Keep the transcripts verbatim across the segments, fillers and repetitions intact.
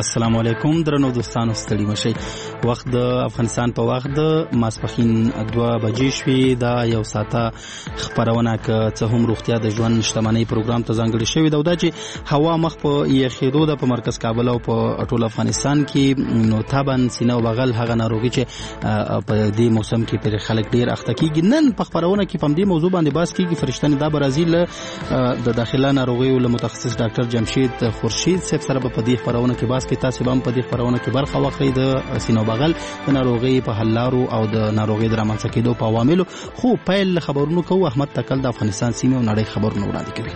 السلام علیکم درنو دوستانو، ستړي مشئ. وخت د افغانستان په وخت د ماسپښین دوه بجې شوې. دا یو ساعته خبرونه که څه هم روغتیا د ژوند شتمنۍ پروګرام ته ځانګړی شوی ده، او دا چې هوا مخ په یخېدو ده په مرکز کابل او په ټول افغانستان کې، نو تابن سینه او بغل هغه ناروغي چې په دې موسم کې پر خلک ډیر اخته کیږي. نن په خبرونه کې په دې موضوع باندې بحث کیږي. فرشتنه دا برازیل د داخله ناروغیو له متخصص ډاکټر جمشید خورشید صاحب سره په دې خبرونه کې بحث کې تاسو هم په دې خبرونه کې برخه واخلئ د سینه بغل د ناروغي په حل لارو او د ناروغي د رامنځته کېدو په عواملو. خو پیل خبرونو کوو. احمد تکل د افغانستان سیمه او نړۍ خبرونه وړاندې کوي.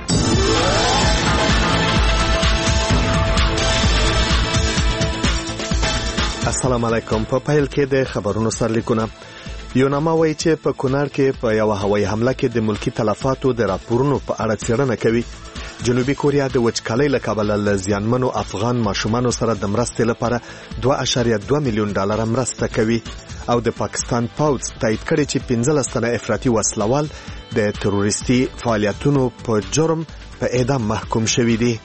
السلام علیکم. په پیل کې د خبرونو سرلیکونه. یوناما وایي چې په کونړ کې په یو هوایي حمله کې د ملکی تلفاتو د راپورونو په اړه څېړنه کوي. جنوبي کوریا د وچکالۍ له کبله له زیانمنو افغان ماشومانو سره د مرستې لپاره دوه اعشاریه دوه میلیون ډالر مرسته کوي. او د پاکستان پوځ تایید کړی چې پنځلس تنه افراطي وسلوال د تروریستي فعالیتونو په جرم په اعدام محکوم شوي دي.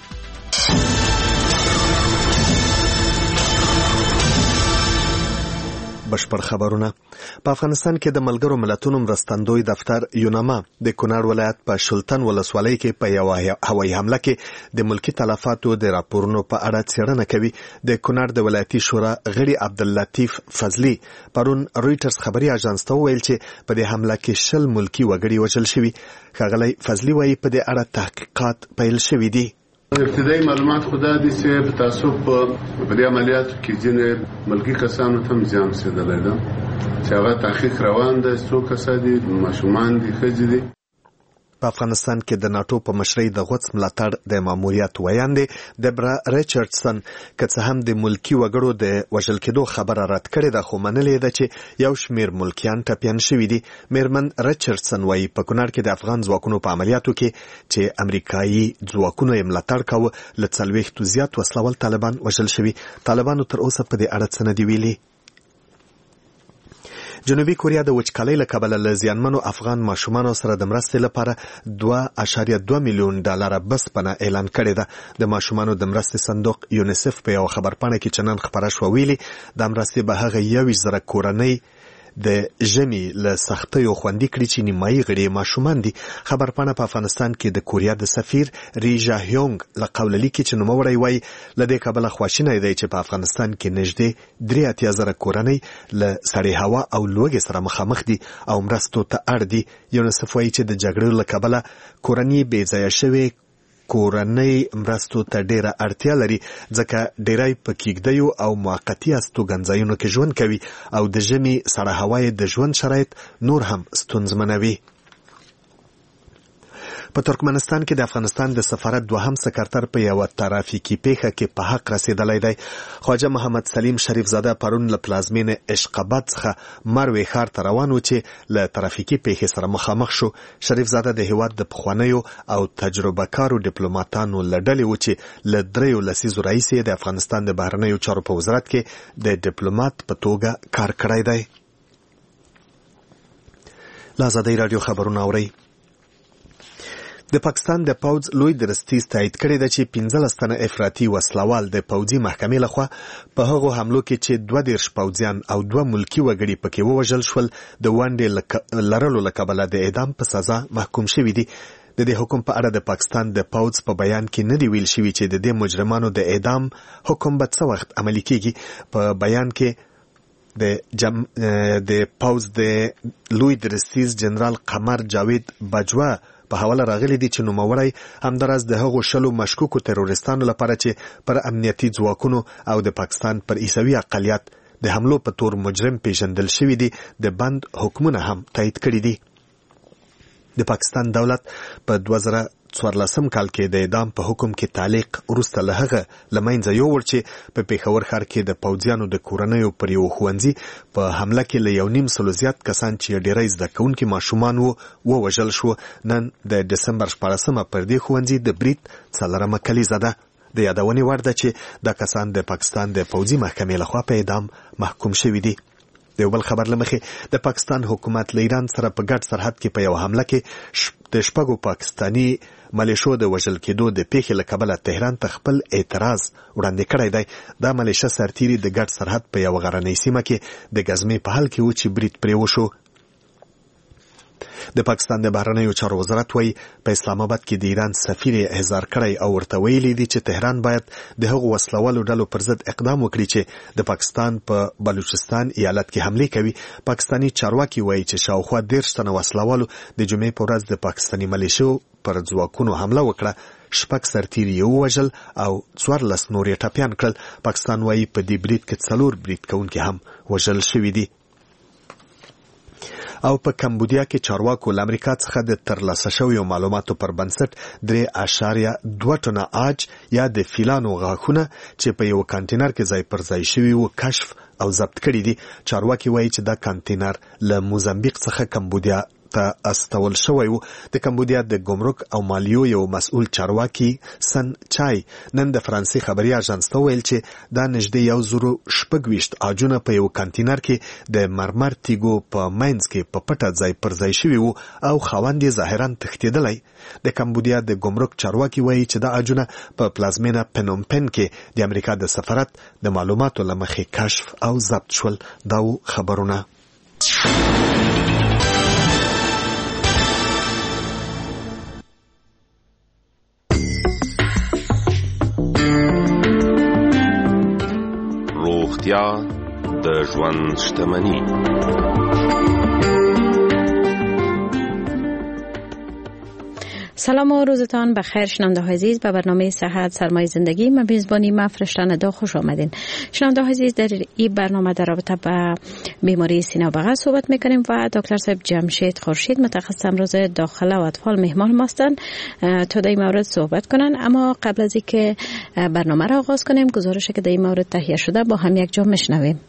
بشپړ خبرونه. په افغانستان کې د ملګرو ملتونو مرستندوی دفتر یوناما د کونړ ولایت په شلتن ولسوالۍ کې په یو هوایي حمله کې د ملکی تلفاتو د راپورونو په اړه څېړنه کوي. د کونړ د ولایتي شورا غړي عبداللطیف فضلی پرون رويټرز خبري اژانس ته ویل چې په دې حمله کې شل ملکی وګړي وژل شوي. ښاغلی فضلی وایي په دې اړه تحقیقات پیل شوي دي. ابتدایي معلومات خدا دي چې په تاسو په دې عملیاتو کې ځینې ملکی کسانو ته زیان رسیدلی ده چې هغه تحقیق روان ده. څو کسان دي؟ ماشومان دي، ښځې دي. په افغانستان کې د ناتو په مشرۍ د غوڅ ملاتړ د ماموریت ویاندې دبرا ریچارډسن که څه هم د ملکی وګړو د وژل کېدو خبره رد کړې ده، خو منلې ده چې یو شمیر ملکیان ټپیان شوي دي. میرمن ریچارډسن وایي په کونړ کې د افغان ځواکونو په عملیاتو کې چې امریکایي ځواکونو یې ملاتړ کاوه له څلوېښتو زیات وسلوال طالبان وژل شوي. طالبانو تر اوسه په دې اړه څه نه دي ویلي. جنوبي کوریا د وچکالۍ له کبله له زیانمنو افغان ماشومانو سره د مرستې لپاره دوه اعشاریه دوه میلیون ډالر بسپنه اعلان کړې ده. د ماشومانو د مرستې صندوق یونیسف په یو خبرپاڼه کې چې نن خپره شوه ویلي د مرستې به هغه یویشت زره کورنۍ د ژمي له سختیو خوندي کړي چې نیمایي غړي ماشومان دي. خبرپاڼه په افغانستان کې د کوریا د سفیر ری جا هیونګ له قوله لیکي چې نوموړی وایي له دې کبله خواشینی دی چې په افغانستان کې نږدې درې اتیا زره کورنۍ له سړې هوا او لوږې سره مخامخ دي او مرستو ته اړ دي. یونیسف وایي چې د جګړو له کبله کورنۍ بې ځایه شوې کورنۍ مرستو ته ډیره اړتیا لري، ځکه ډیری په کېږدیو او موقتي استوګنځایونو کې ژوند کوي او د ژمي سړه هوا د ژوند شرایط نور هم ستونزمنوي. په ترکمنستان کې د افغانستان د سفارت دوهم سکرتر په یو ترافیکي پیښه کې په حق رسیدلی دی. خواجه محمد سلیم شریف زاده پرون له پلازمینې اشقاباد څخه مروې ښار ته روان و چې له ترافیکي پیښې سره مخامخ شو. شریف زاده د هیواد د پخوانیو او تجربه کارو ډیپلوماتانو له ډلې و چې له دریو لسیزو راهیسې د افغانستان د بهرنیو چارو په وزارت کې د ډیپلومات په توګه کار کړی دی. له ازادۍ راډیو خبرونه اورئ. د پاکستان د پوځ لوی درستیز تایید کړی ده چې پنځلس تنه افراطي وسلوال د پوځي محکمې لخوا په هغو حملو کې چې دوه دېرش پوځیان او دوه ملکي وګړي پکې ووژل شول د ونډې لرلو له کبله د اعدام په سزا محکوم شوي دي. د دې حکم په اړه د پاکستان د پوځ په بیان کې نه دی ویل شوي چې د دې مجرمانو د اعدام حکم به څه وخت عملي کیږي. په بیان کې د جم د پوځ د لوی درستیز جنرال قمر جاوید باجوا په حواله راغلي دي چې نوموړی همداراز د هغو شلو مشکوکو تروریستانو لپاره چې پر امنیتي ځواکونو او د پاکستان پر عیسوي اقلیت د حملو په تور مجرم پیژندل شوي دي د بند حکمونه هم تایید کړي دي. د پاکستان دولت په دوه زره څوارلسم کال کې د اعدام په حکم کې تعلیق وروسته له هغه له منځه یووړ چې په پېښور ښار کې د پوځیانو د کورنیو پر یو ښوونځي په حمله کې له یو نیم سلو زیات کسان چې ډېری زده کوونکي ماشومان وو ووژل شو. نن د ډسمبر شپاړسمه پر دې ښوونځي د برید څلورمه کلیزه ده. د یادونې وړ ده چې دا کسان د پاکستان د پوځي محکمې لخوا په اعدام محکوم شوي دي. د یو بل خبر له مخې د پاکستان حکومت له ایران سره په ګډ سرحد کې په یو حمله کې د شپږو پاکستاني ملیشو د وژل کېدو د پیښې له کبله تهران ته خپل اعتراض وړاندې کړی دی. دا ملیشه سرتیري د ګډ سرحد په یو غرنۍ سیمه کې د ګزمې په حال کې و چې برید پرې وشو. د پاکستان د بهرنیو چارو وزارت وایي په اسلام آباد کې د ایران سفیر احضار کړی او ورته ویلي دي چې تهران باید د هغو وسلوالو ډلو پر ضد اقدام وکړي چې د پاکستان په بلوچستان ایالت کې حمله کوي. پاکستانی چارواکي وایي چې شاوخوا دېرش تنه وسلوالو د جمعې په ورځ د پاکستاني ملیشو پر ځواکونو حمله وکړه. شپږ سرتیري یې ووژل او څوارلس نور یې ټپیان کړل. پاکستان وایي په دې برید کې څلور برید کوونکي هم وژل شوي دي. او په کمبودیا کې چارواکو له امریکا څخه د ترلاسه شویو معلوماتو پر بنسټ درې اعشاریه دوه ټنه عاج یا د فیلانو غاښونه چې په یو کانټینر کې ځای پر ځای شوي وو کشف او ضبط کړي دي. چارواکي وایي چې دا کانټینر له موزمبیق څخه کمبودیا ته استول شوی وو. د کمبودیا د ګمرک او مالیو یو مسؤل چارواکي سن چای نن د فرانسې خبري اژانس ته ویل چې دا نږدې یو زرو شپږ ویشت عاجونه په یو کانټینر کې د مرمر تیګو په ماینز کې په پټه ځای پر ځای شوي وو او خاوند یې ظاهرا تښتېدلی. د کمبودیا د ګمرک چارواکي وایي چې دا عاجونه په پلازمینه پنومپن کې د امریکا د سفارت د معلوماتو له مخې کشف او ضبط شول. دا خبرونه روغتیا د ژوند شتمني. سلام و روزتان بخیر شنونده های عزیز، به برنامه صحت سرمایه زندگی من میزبانی من فرشته ندا خوش آمدین. شنونده های عزیز، در این برنامه در رابطه با بیماری سینه و بغل صحبت میکنیم و دکتر صاحب جمشید خورشید متخصص امراض داخله و اطفال مهمان ما هستند تا در این مورد صحبت کنن. اما قبل از اینکه برنامه را آغاز کنیم گزارشی که در این مورد تهیه شده با هم یک جا میشنویم.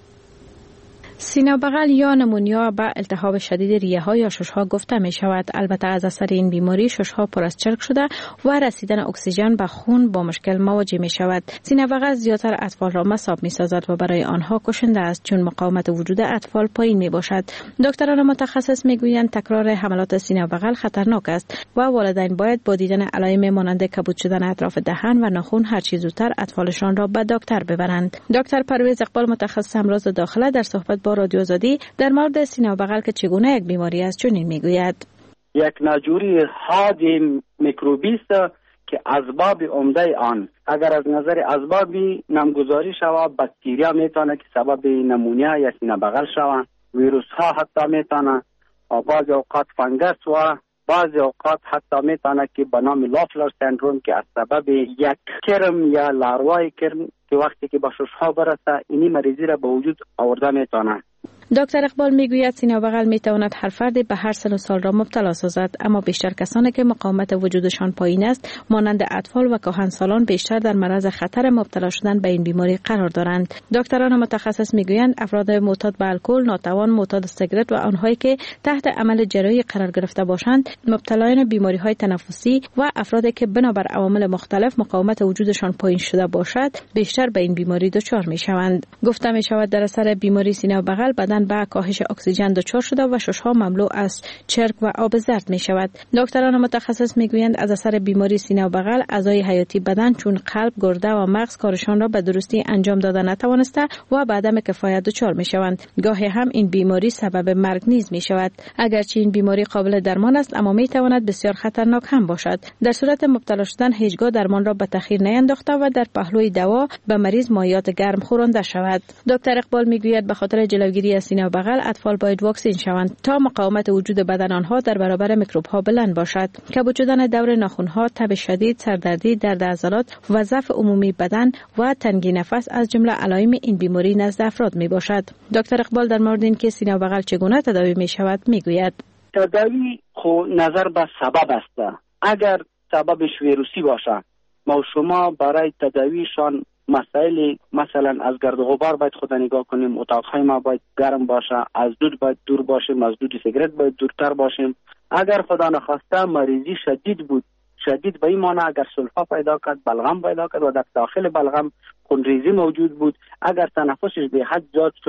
سینه و بغل یا نمونیا به التهاب شدید ریه ها یا شش ها گفته می شود. البته از اثر این بیماری شش ها پر از چرک شده و رسیدن اکسیژن به خون با مشکل مواجه می شود. سینه و بغل زیادتر اطفال را مصاب می سازد و برای آنها کشنده است چون مقاومت وجود اطفال پایین می باشد. دکتران متخصص می گویند تکرار حملات سینه و بغل خطرناک است و والدین باید با دیدن علائم مانند کبود شدن اطراف دهان و ناخن هر چه زودتر اطفالشان را به دکتر ببرند. دکتر پرویز اقبال متخصص امراض داخله در صحبت با رادیو آزادی در مورد سینه و بغل که چگونه یک بیماری است چنین میگوید: یک ناجوری حاد میکروبی است که اسباب عمده آن اگر از نظر اسبابی نامگذاری شود باکتریا میتونه که سبب نمونیا یا سینه بغل شود، ویروس ها حتی میتونه، بعضی اوقات فنگس و بعضی اوقات حتی میتونه که به نام لافلر سندروم که از سبب یک کرم یا لاروای کرم که وقتی که به ششها برسه اینی مریضی را به وجود آورده میتونه. دکتر اقبال میگوید سینه و بغل میتواند هر فردی به هر سن و سال را مبتلا سازد، اما بیشتر کسانی که مقاومت وجودشان پایین است مانند اطفال و کهنسالان بیشتر در معرض خطر مبتلا شدن به این بیماری قرار دارند. دکتران متخصص میگویند افراد معتاد به الکل، ناتوان، معتاد سیگرت و آنهایی که تحت عمل جراحی قرار گرفته باشند، مبتلایان بیماری های تنفسی و افرادی که بنابر عوامل مختلف مقاومت وجودشان پایین شده باشد بیشتر به این بیماری دچار میشوند. گفته میشود در اثر بیماری سینه و بغل بدن به کاهش اکسیژن دچار شده و ششها مملو از چرک و آب زرد می شود. دکتران متخصص می گویند از اثر بیماری سینه و بغل اعضای حیاتی بدن چون قلب، گرده و مغز کارشان را به درستی انجام داده نتوانسته و به عدم کفایت دچار می شوند. گاهی هم این بیماری سبب مرگ نیز می شود. اگرچه این بیماری قابل درمان است اما می تواند بسیار خطرناک هم باشد. در صورت مبتلا شدن هیچگاه درمان را به تأخیر نینداخته و در پهلوی دوا به مریض مایعات گرم خورانده شود. دکتر اقبال می گوید به خاطر جلوگیری از سینه و بغل اطفال باید واکسین شوند تا مقاومت وجود بدن آنها در برابر میکروب ها بلند باشد. کبود شدن دور ناخن ها، تب شدید، سردردی، درد عضلات و ضعف عمومی بدن و تنگی نفس از جمله علائم این بیماری نزد افراد می باشد. دکتر اقبال در مورد اینکه سینه و بغل چگونه تداوی می شود می گوید: تداوی خو نظر به سبب است. اگر سببش ویروسی باشه ما شما برای تداویشان مسائل مثلا از گرد و غبار باید خود نگاه کنیم، اتاقهای ما باید گرم باشه، از دود باید دور باشیم، از دود سیگرت باید دورتر باشیم. اگر خدا نخواسته مریضی شدید بود، شدید به این معنی اگر سلفا پیدا کرد، بلغم پیدا کرد و در داخل بلغم خونریزی موجود بود، اگر تنفسش به حد زیاد شد،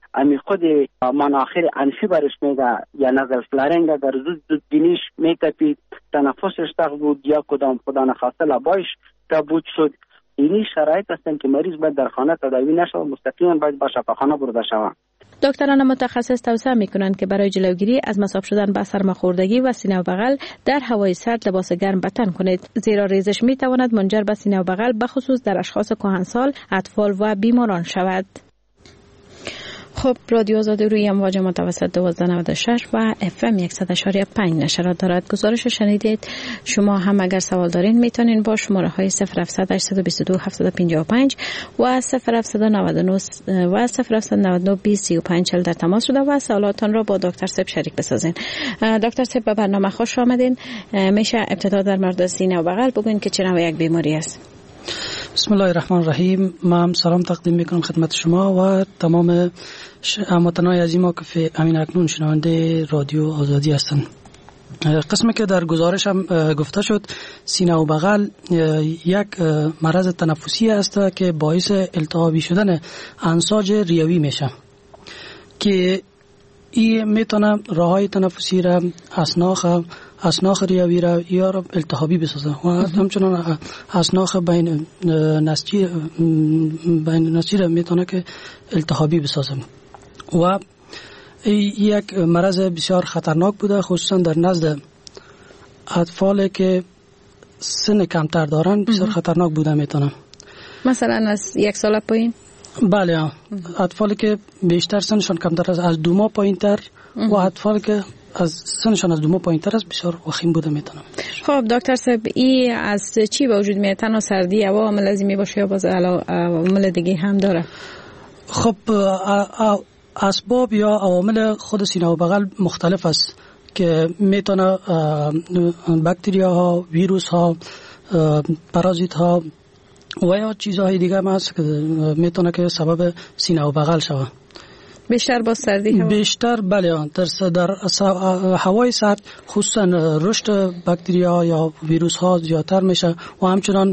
امی خود مناخیر انفی برش میده یا نزل فلارنگ اگر زود زود بینیش میتپید، تنفسش تخت بود یا کدام خدا نخواسته لبایش کبود شد. اینی شرایط هستن که مریض باید در خانه تداوی نشود، مستقیما باید به شفاخانه برده شود. دکتران متخصص توصیه میکنند که برای جلوگیری از مصاب شدن به سرماخوردگی و سینه و بغل در هوای سرد لباس گرم به تن کنید، زیرا ریزش میتواند منجر به سینه و بغل بخصوص در اشخاص کهنسال، اطفال و بیماران شود. خب رادیو آزادی روی امواج متوسط دوازده نود و شش و اف ام صد و شش و پنج نشرات دارد. گزارش شنیدید. شما هم اگر سوال دارین میتونین با شماره های صفر هفتصد هشتصد و بیست و دو هفتصد و پنجاه و پنج و صفر هفتصد و نود و نه و صفر هفتصد و نود و نه بیست سی و پنج چهل در تماس شده و سوالاتتان را با دکتر سب شریک بسازین. دکتر سب به برنامه خوش آمدین. میشه ابتدا در مورد سینه و بغل بگوین که چه نوع یک بیماری است؟ بسم الله الرحمن الرحیم. من سلام تقدیم میکنم خدمت شما و تمام هموطنان عزیز که همین اکنون شنونده رادیو آزادی هستند. قسمی که در گزارش هم گفته شد، سینه و بغل یک مرض تنفسی است که باعث التهابی شدن انساج ریوی میشه که این میتونه راههای تنفسی را، اسناخ اسناخ ریوی را یا را التهابی بسازه و همچنان اسناخ بین نسجی بین نسجی را میتونه که التهابی بسازه و یک مرض بسیار خطرناک بوده، خصوصا در نزد اطفال که سن کمتر دارن بسیار خطرناک بوده میتونه. مثلا از یک سال پایین؟ بله، اطفالی که بیشتر سنشان کمتر است، از دو ماه پایین تر و اطفال که از سنشان از دو ماه پایین تر است بسیار وخیم بوده میتونه. خب دکتر صاحب، این از چی به وجود میاد؟ تنها سردی هوا عامل لازمی باشه یا باز عوامل دیگه هم داره؟ خب اسباب یا عوامل خود سینه و بغل مختلف است که میتونه باکتریا ها، ویروس ها، پارازیت ها و یا چیزهای دیگه هم هست که میتونه که سبب سینه و بغل شود. بیشتر با سردی هوا؟ بیشتر بله، در در هوای سرد خصوصا رشد باکتریا یا ویروس ها زیادتر میشه و همچنان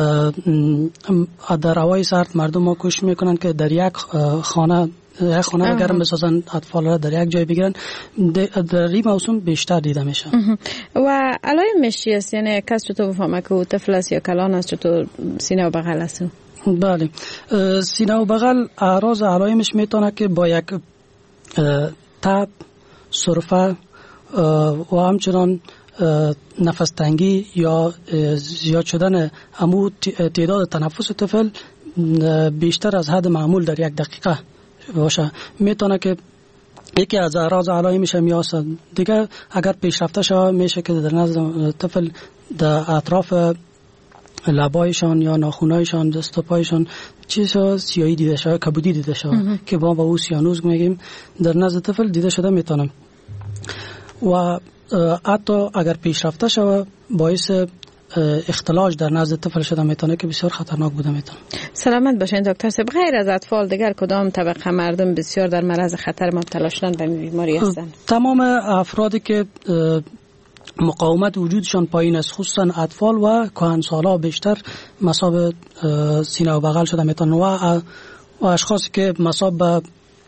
در هوای سرد مردم ها کوشش میکنن که در یک خانه یک خانه گرم بسازن، اطفال را در یک جای بگیرن. در این موسم بیشتر دیده میشه. و علائمش چی است؟ یعنی کس چطور بفهمه که طفل است یا کلان است، چطور سینه و بغل است؟ بله، سینه و بغل اعراض علائمش میتونه که با یک تب، سرفه و همچنان نفس تنگی یا زیاد شدن امو تعداد تنفس طفل بیشتر از حد معمول در یک دقیقه باشه میتونه که یکی از اعراض علائمش میاست. دیگه اگر پیشرفته شه میشه که در نزد طفل در اطراف لبایشان یا ناخونایشان، دست و پایشان چیزا سیاهی دیده شده، کبودی دیده شده که با با او سیانوز میگیم، در نزد طفل دیده شده میتونه و حتی اگر پیشرفته شده باعث اختلاج در نزد طفل شده میتونه که بسیار خطرناک بوده میتونه. سلامت باشین دکتر صاحب. غیر از اطفال دیگر کدام طبقه مردم بسیار در معرض خطر مبتلا شدن به بیماری هستند؟ تمام افرادی که مقاومت وجودشان پایین است، خصوصا اطفال و کهنسالا بیشتر مصاب سینه و بغل شده میتونه و و اشخاصی که مصاب به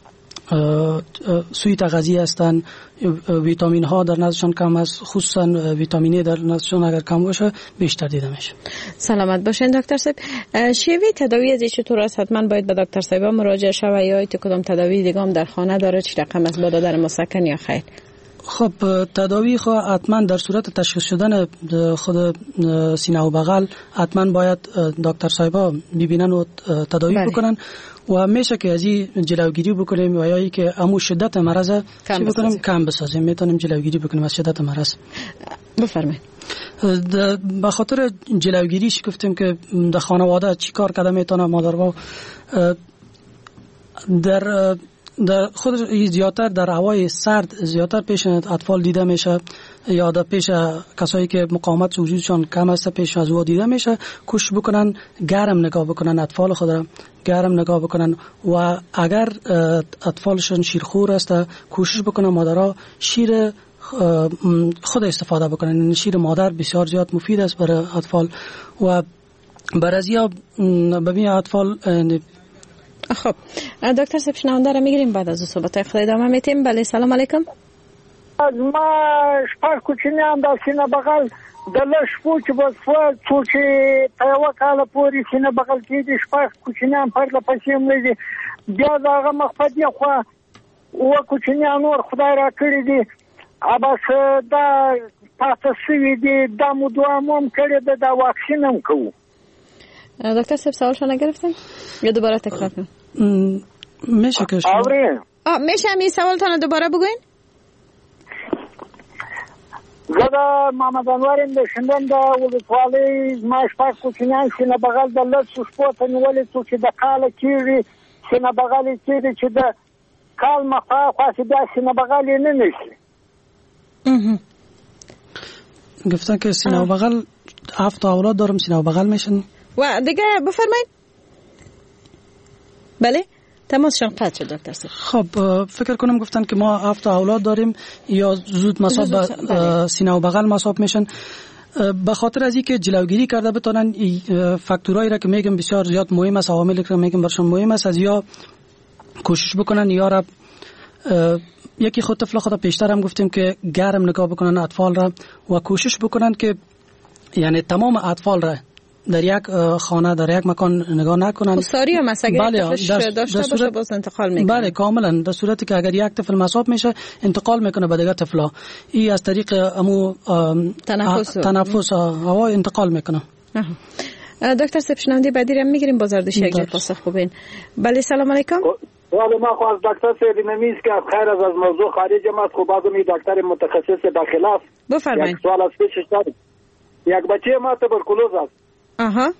سوی تغذیه هستند، ویتامین ها در نزدشان کم است، خصوصا ویتامین در نزدشان اگر کم باشه بیشتر دیده میشه. سلامت باشین دکتر صاحب. شیوه تداوی از چطور است؟ حتما باید به دکتر صاحب مراجعه شود یا ایت کدام تداوی دیگه هم در خانه داره؟ چه رقم است؟ با دادن مسکن یا خیر؟ خب تداوی خو حتما در صورت تشخیص شدن خود سینه و بغل حتما باید دکتر صاحبا ببینن و تداوی بله. بکنن و میشه که از این جلوگیری بکنیم و یا ای که امو شدت مرض چی بکنیم کم بسازیم، میتونیم جلوگیری بکنیم از شدت مرض. بفرمایید. به خاطر جلوگیریش گفتیم که در خانواده چی کار کرده میتونه مادرها در در خود زیادتر در هوای سرد زیادتر پیش اطفال دیده میشه یا در پیش کسایی که مقاومت وجودشان کم است پیش از او دیده میشه. کوشش بکنن گرم نگاه بکنن اطفال خود را، گرم نگاه بکنن و اگر اطفالشون شیرخور است کوشش بکنن مادرها شیر خود استفاده بکنن. شیر مادر بسیار زیاد مفید است برای اطفال و برای ببین اطفال خب دکتر صاحب شنونده را میگیریم، بعد از صحبت خود ادامه میتیم. بله سلام علیکم. از ما شپږ کوچنیان د سینه بغل د لږ شپو چې بس فوت څو چې په یوه کاله پورې سینه بغل کېږي شپږ کوچنیان پرله پسې مړه دي. بیا د هغه مخ په دې خوا اووه کوچنیان نور خدای را کړي دي، بس دا پاته شوي دي. دا مو دوام هم کړې ده، دا واکسین هم کوو. دکتر صاحب سوالشو نگرفتن یا دوباره تکرار کنم؟ میشه که شما میشه همین سوالتان دوباره بگوین؟ زده محمد انواریم ده شندن ده ولسوالی ما شپږ کوچنیان سینه بغل د لسو شپو ته نیولې څو چې د کاله کېږي سینه بغل یې کېږي چې د کال مخا خواست بیا سینه بغل یې نه نشي. گفتن که سینه بغل هفت اولاد دارم سینه بغل میشن و دیگه بفرمایید. بله تماسشان قطع شد دکتر صاحب. خب فکر کنم گفتن که ما هفت اولاد داریم یا زود مصاب به سینه و بغل مصاب میشن. به خاطر از اینکه جلوگیری کرده بتونن فاکتورایی را که میگم بسیار زیاد مهم است، عواملی که میگم برشون مهم است، از یا کوشش بکنن یا را یکی خود طفل خود پیشتر هم گفتیم که گرم نگاه بکنن اطفال را و کوشش بکنن که یعنی تمام اطفال را در یک خانه در یک مکان نگاه نکنن. خساری هم است اگر طفلش داشته باشه باز انتقال میکنه. بله کاملا، در صورتی که اگر یک طفل مصاب میشه انتقال میکنه به دیگر طفلا. این از طریق امو تنفس تنفس هوا انتقال میکنه. دکتر صاحب شنونده بعدی هم میگیریم بازاردش یک جا پاسخ خوبین. بله سلام علیکم. ولی ما خواست دکتر صاحب نمیز که خیر از از موضوع خارج ما خب بعضی دکتر متخصص به خلاف بفرمایید. یک سوال از پیشش دارم. یک بچه ما تبرکلوز است. آها.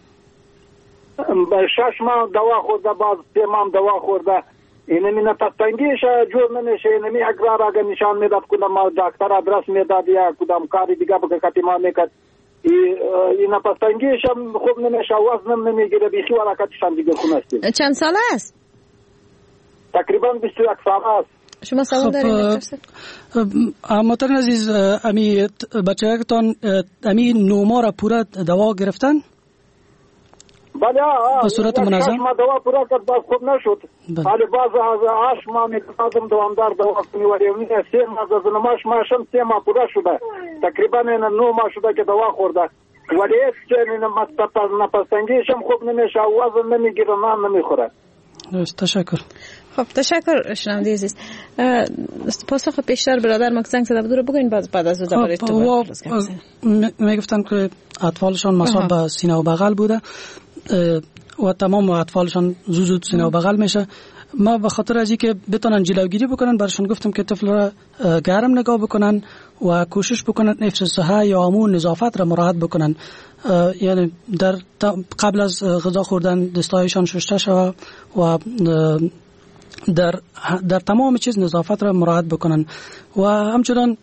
شش ماه دوا خورده، باز سه ماه دوا خورده. اینه مینا تنگیش جور نمیشه. اینه می اقرار اگر نشان میداد کدام دکتر آدرس میداد یا کدام کاری دیگه بگه کتی ما میکرد. اینه تنگیش هم خوب نمیشه، وزنم نمیگیره، بیخی ورکتشان دیگه خونسته. چند ساله است؟ تقریبا بیست و یک ساله است. شما سوال دارید دکتر؟ محترم عزیز، امی بچه‌تان امی نو ماه را پورا دوا گرفتن؟ بله به صورت منظم. ما دوا پورا کرد باز خوب نشد. ولی باز از هشت ماه می‌خواستم دوامدار دوا می‌وریم. سه ماه از نماش ماشم سه ماه پورا شده. تقریبا این نو ماه شده که دوا خورده. ولی چه نپستنگیش هم خوب نمیشه، وزن نمیگیره، نان نمیخوره. درست، تشکر. خب تشکر شنونده عزیز. پاسخ پیشتر برادر ما زنگ زده بود رو بگوین بعد بعد از دوباره تو میگفتن که اطفالشان مصاب به سینه و بغل بوده و تمام اطفالشان زود زود سینه و بغل میشه. ما به خاطر از اینکه بتونن جلوگیری بکنن برشون گفتم که طفل را گرم نگاه بکنن و کوشش بکنن حفظ صحه یا امور نظافت را مراعات بکنن. یعنی در قبل از غذا خوردن دستایشان شسته شود و در در تمام چیز نظافت را مراعات بکنن و همچنان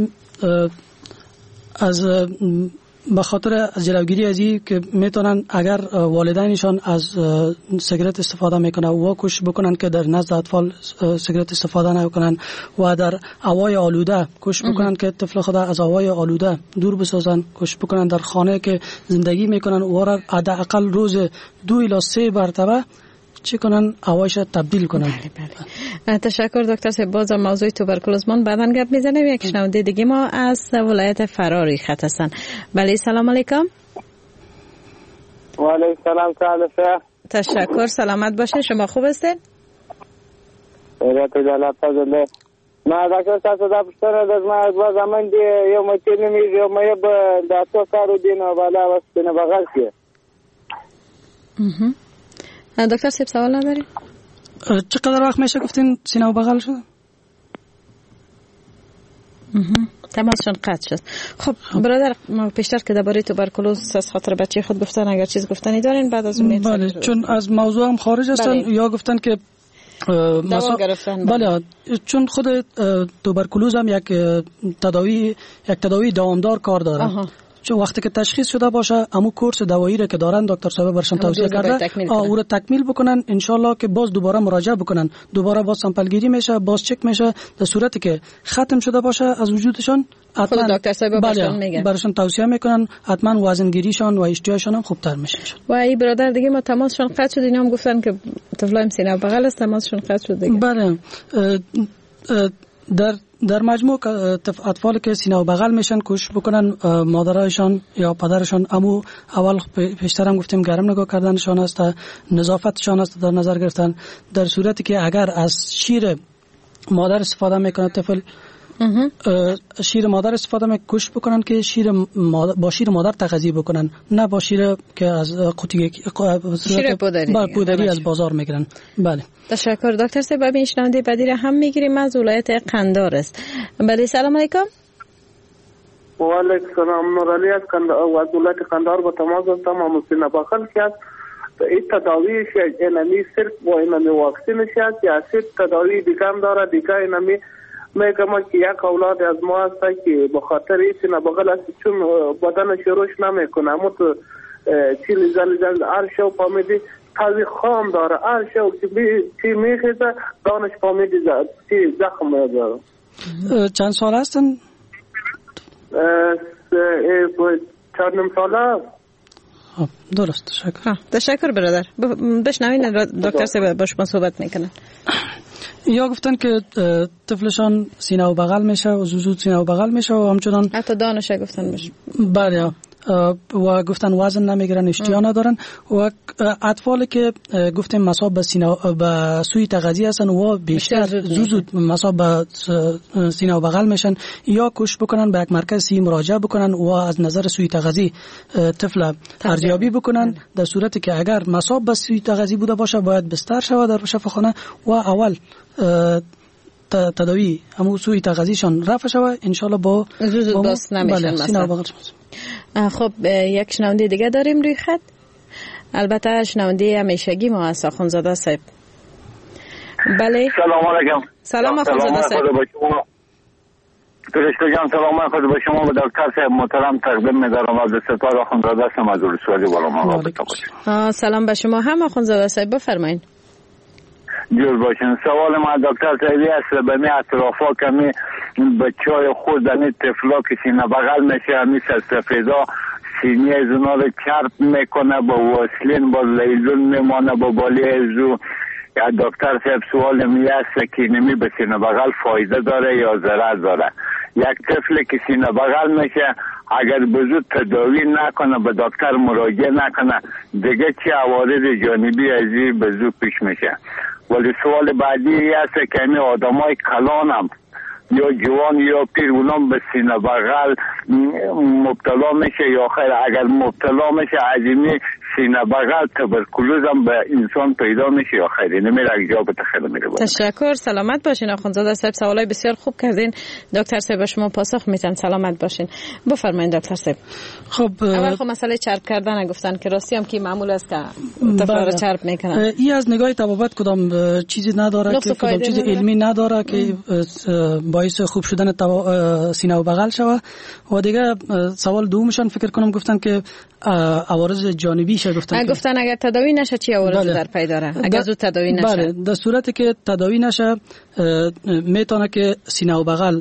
از به خاطر جلوگیری از این که میتونن اگر والدینشان از سیگرت استفاده میکنن و کوشش بکنن که در نزد اطفال سیگرت استفاده نکنن و در هوای آلوده کوشش بکنن که طفل خود از هوای آلوده دور بسازن. کوشش بکنن در خانه که زندگی میکنن و را حداقل روز دو الی سه مرتبه چی کنن هوایش تبدیل کنن. بله بله. تشکر دکتر صاحب. باز موضوع توبرکلوزمان بعداً گپ میزنیم. یک شنونده دیگه ما از ولایت فراری خط هستن. بله سلام علیکم. و علیکم سلام. تعالفه. تشکر، سلامت باشین. شما خوب هستین؟ خیریت الله فضل. ما دکتر صاحب دا پښتنه د ما از زمان دی یو مچې نمیږي یو مې به د تاسو کارو دینه بالا واستنه بغل کې. اها. دکتر صاحب سوال نداری؟ چقدر وقت میشه گفتین سینه و بغل شده؟ تماسشان قطع شد. خب برادر ما پیشتر که درباره توبرکلوز از خاطر بچه خود گفتن، اگر چیز گفتنی دارین بعد از اون بله، چون از موضوع هم خارج هستن. بله. یا گفتن که دوا گرفتن. بله، چون خود توبرکلوز هم یک تداوی یک تداوی دوامدار کار داره. آها. چون وقتی که تشخیص شده باشه امو کورس دوایی را که دارن دکتر صاحب برشان توصیه کرده او را تکمیل بکنن، ان شاء الله که باز دوباره مراجعه بکنن، دوباره باز سامپل گیری میشه، باز چک میشه، در صورتی که ختم شده باشه از وجودشان حتما دکتر صاحب برشان میگن برشان توصیه میکنن، حتما وزن گیریشان و اشتیاشان هم خوبتر میشه. و ای برادر دیگه ما تماسشون قطع شد، اینا هم گفتن که طفلای سینه بغل است تماسشون قطع شد دیگه. بله در در مجموع اطفال که سینه و بغل میشن کوشش بکنن مادرایشان یا پدرشان امو اول پیشتر هم گفتیم گرم نگاه کردنشان است، نظافتشان است در نظر گرفتن. در صورتی که اگر از شیر مادر استفاده میکنه طفل، شیر مادر استفاده می کوشش بکنن که شیر مادر با شیر مادر تغذیه بکنن، نه با شیر که از قوطی شیر پودری با پودری از بازار میگیرن. بله تشکر دکتر صاحب. ببین شنونده بعدی را هم میگیریم از ولایت قندار است. بله سلام علیکم. و علیکم السلام. نورالی از قندار و از ولایت قندار با تماس هستم. مسئله بخل که این تداویش اینمی صرف با اینمی واکسینش است یا صرف تداوی دیگه هم داره؟ دیگه اینمی میگم که یک اولاد از ما هست که بخاطر این بغل است چون بدنش روش نمیکنه، اما تو چیلی زل زل عرشه و پامیدی تازی خام داره، عرشه و چی میخیزه دانش پامیدی چی زخم داره. چند سال هستن؟ چند نیم ساله. درست. تشکر. تشکر برادر. بشنوین دکتر صاحب با شما صحبت میکنن. یا گفتن که طفلشان سینه و بغل میشه و زود سینه و بغل میشه و همچنان حتی دانش گفتن میشه. بله و گفتن وزن نمیگیرن، اشتها ندارن و اطفالی که گفتیم مصاب به سینه به سوی تغذیه هستن و بیشتر زود زود مصاب به سینه و بغل میشن، یا کوشش بکنن به یک مرکز صحی مراجعه بکنن و از نظر سوی تغذیه طفل ارزیابی بکنن. در صورتی که اگر مصاب به سوی تغذیه بوده باشه باید بستر شود در شفاخانه و اول تداوی همون سوی تغذیهشان رفع شود، ان شاء الله با زود باز نمیشن مثلا. خب یک شنونده دیگه داریم روی خط، البته شنونده همیشگی ما هست آخوندزاده صاحب. بله سلام علیکم. سلام آخوندزاده صاحب. فرشته جان سلام خود به شما و دکتر صاحب محترم تقدیم می‌دارم. از ستاره آخوندزاده هستم از ولسوالی بالا ما. سلام به شما هم آخوندزاده صاحب، بفرمایید. جور باشین. سوال ما دکتر صاحبی است به می اطرافا کمی بچهای خود دنی طفلا که سینه بغل میشه همی سفیدا سینه ازونا رو چرب میکنه با واسلین با لیزون میمانه با بالی ازو. یا دکتر صاحب سوال می است که نمی به سینه بغل فایده داره یا ضرر داره؟ یک طفل که سینه بغل میشه اگر بزود تداوی نکنه به دکتر مراجعه نکنه دیگه چه عوارض جانبی ازی بزود پیش میشه؟ ولی سوال بعدی است که این آدمای کلان هم یا جوان یا پیر اونام به سینه بغل مبتلا میشه یا خیر اگر مبتلا میشه عظیمی سینه بغل تبرکلوز هم به انسان پیدا میشه یا خیر نمیره اگه جا به تخیل میره. تشکر، سلامت باشین آخوندزاده صاحب. سوالای بسیار خوب کردین دکتر صاحب، شما پاسخ میتن. سلامت باشین. بفرمایید دکتر صاحب. خب اول خب مسئله چرب کردن گفتن که راستی هم که معمول است که طفل رو چرب میکنن. این از نگاه طبابت کدام چیزی نداره که کدام چیز علمی نداره که باعث خوب شدن سینه و بغل شوه. و دیگه سوال دومشان فکر کنم گفتن که عوارض جانبی شه گفتن گفتن اگر تداوی نشه چی عوارض در پی داره اگر زود تداوی نشه؟ بله در صورتی که تداوی نشه میتونه که سینه و بغل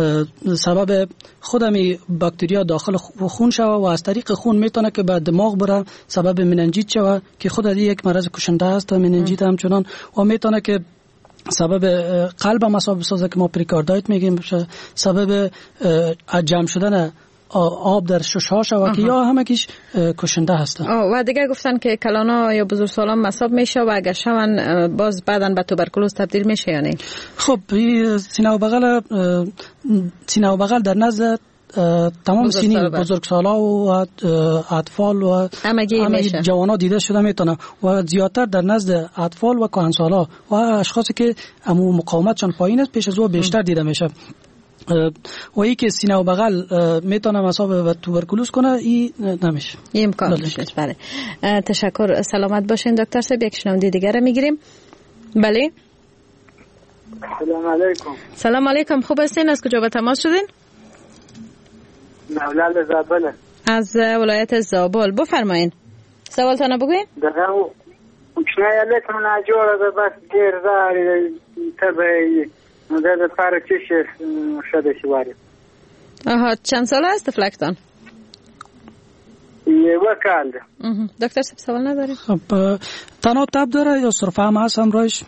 سبب خودمی باکتریا داخل خون شوه و از طریق خون میتونه که به دماغ بره سبب مننجیت شوه که خود یک مرض کشنده است مننجیت همچنان و میتونه که سبب قلب مصاب بسازه که ما پریکاردایت میگیم، سبب جمع شدن آب در ششها شوه که یا همه کیش کشنده هستن. و دیگه گفتن که کلانا یا بزرگسالان مصاب میشه و اگر شون باز بعدن به توبرکلوز تبدیل میشه یا نه؟ خب سینه و بغل سینه و بغل در نزد تمام سینی بزرگسالا و اطفال و همه جوانا دیده شده میتونه و زیادتر در نزد اطفال و کهنسالا و اشخاصی که امو مقاومتشان پایین است پیش از او بیشتر دیده میشه. و ای که سینه و بغل میتونه مصاب و توبرکلوز کنه این نمیشه، این امکان نیست. بله تشکر، سلامت باشین دکتر صاحب. یک شنونده دیگر رو میگیریم. بله سلام علیکم. سلام علیکم، خوب هستین؟ از کجا به تماس شدین؟ مولال زابله. از ولایت زابل. بفرمایید سوالتان بگوین. دغه کوچنیالتون نجوړه بس ډیر زاري تبعی مدد لپاره چی شده شواری. آها چند سال است تفلکتان؟ یه کال. دکتر سب سوال نداری؟ خب تنها تب داره یا سرفه هم هست همراهش؟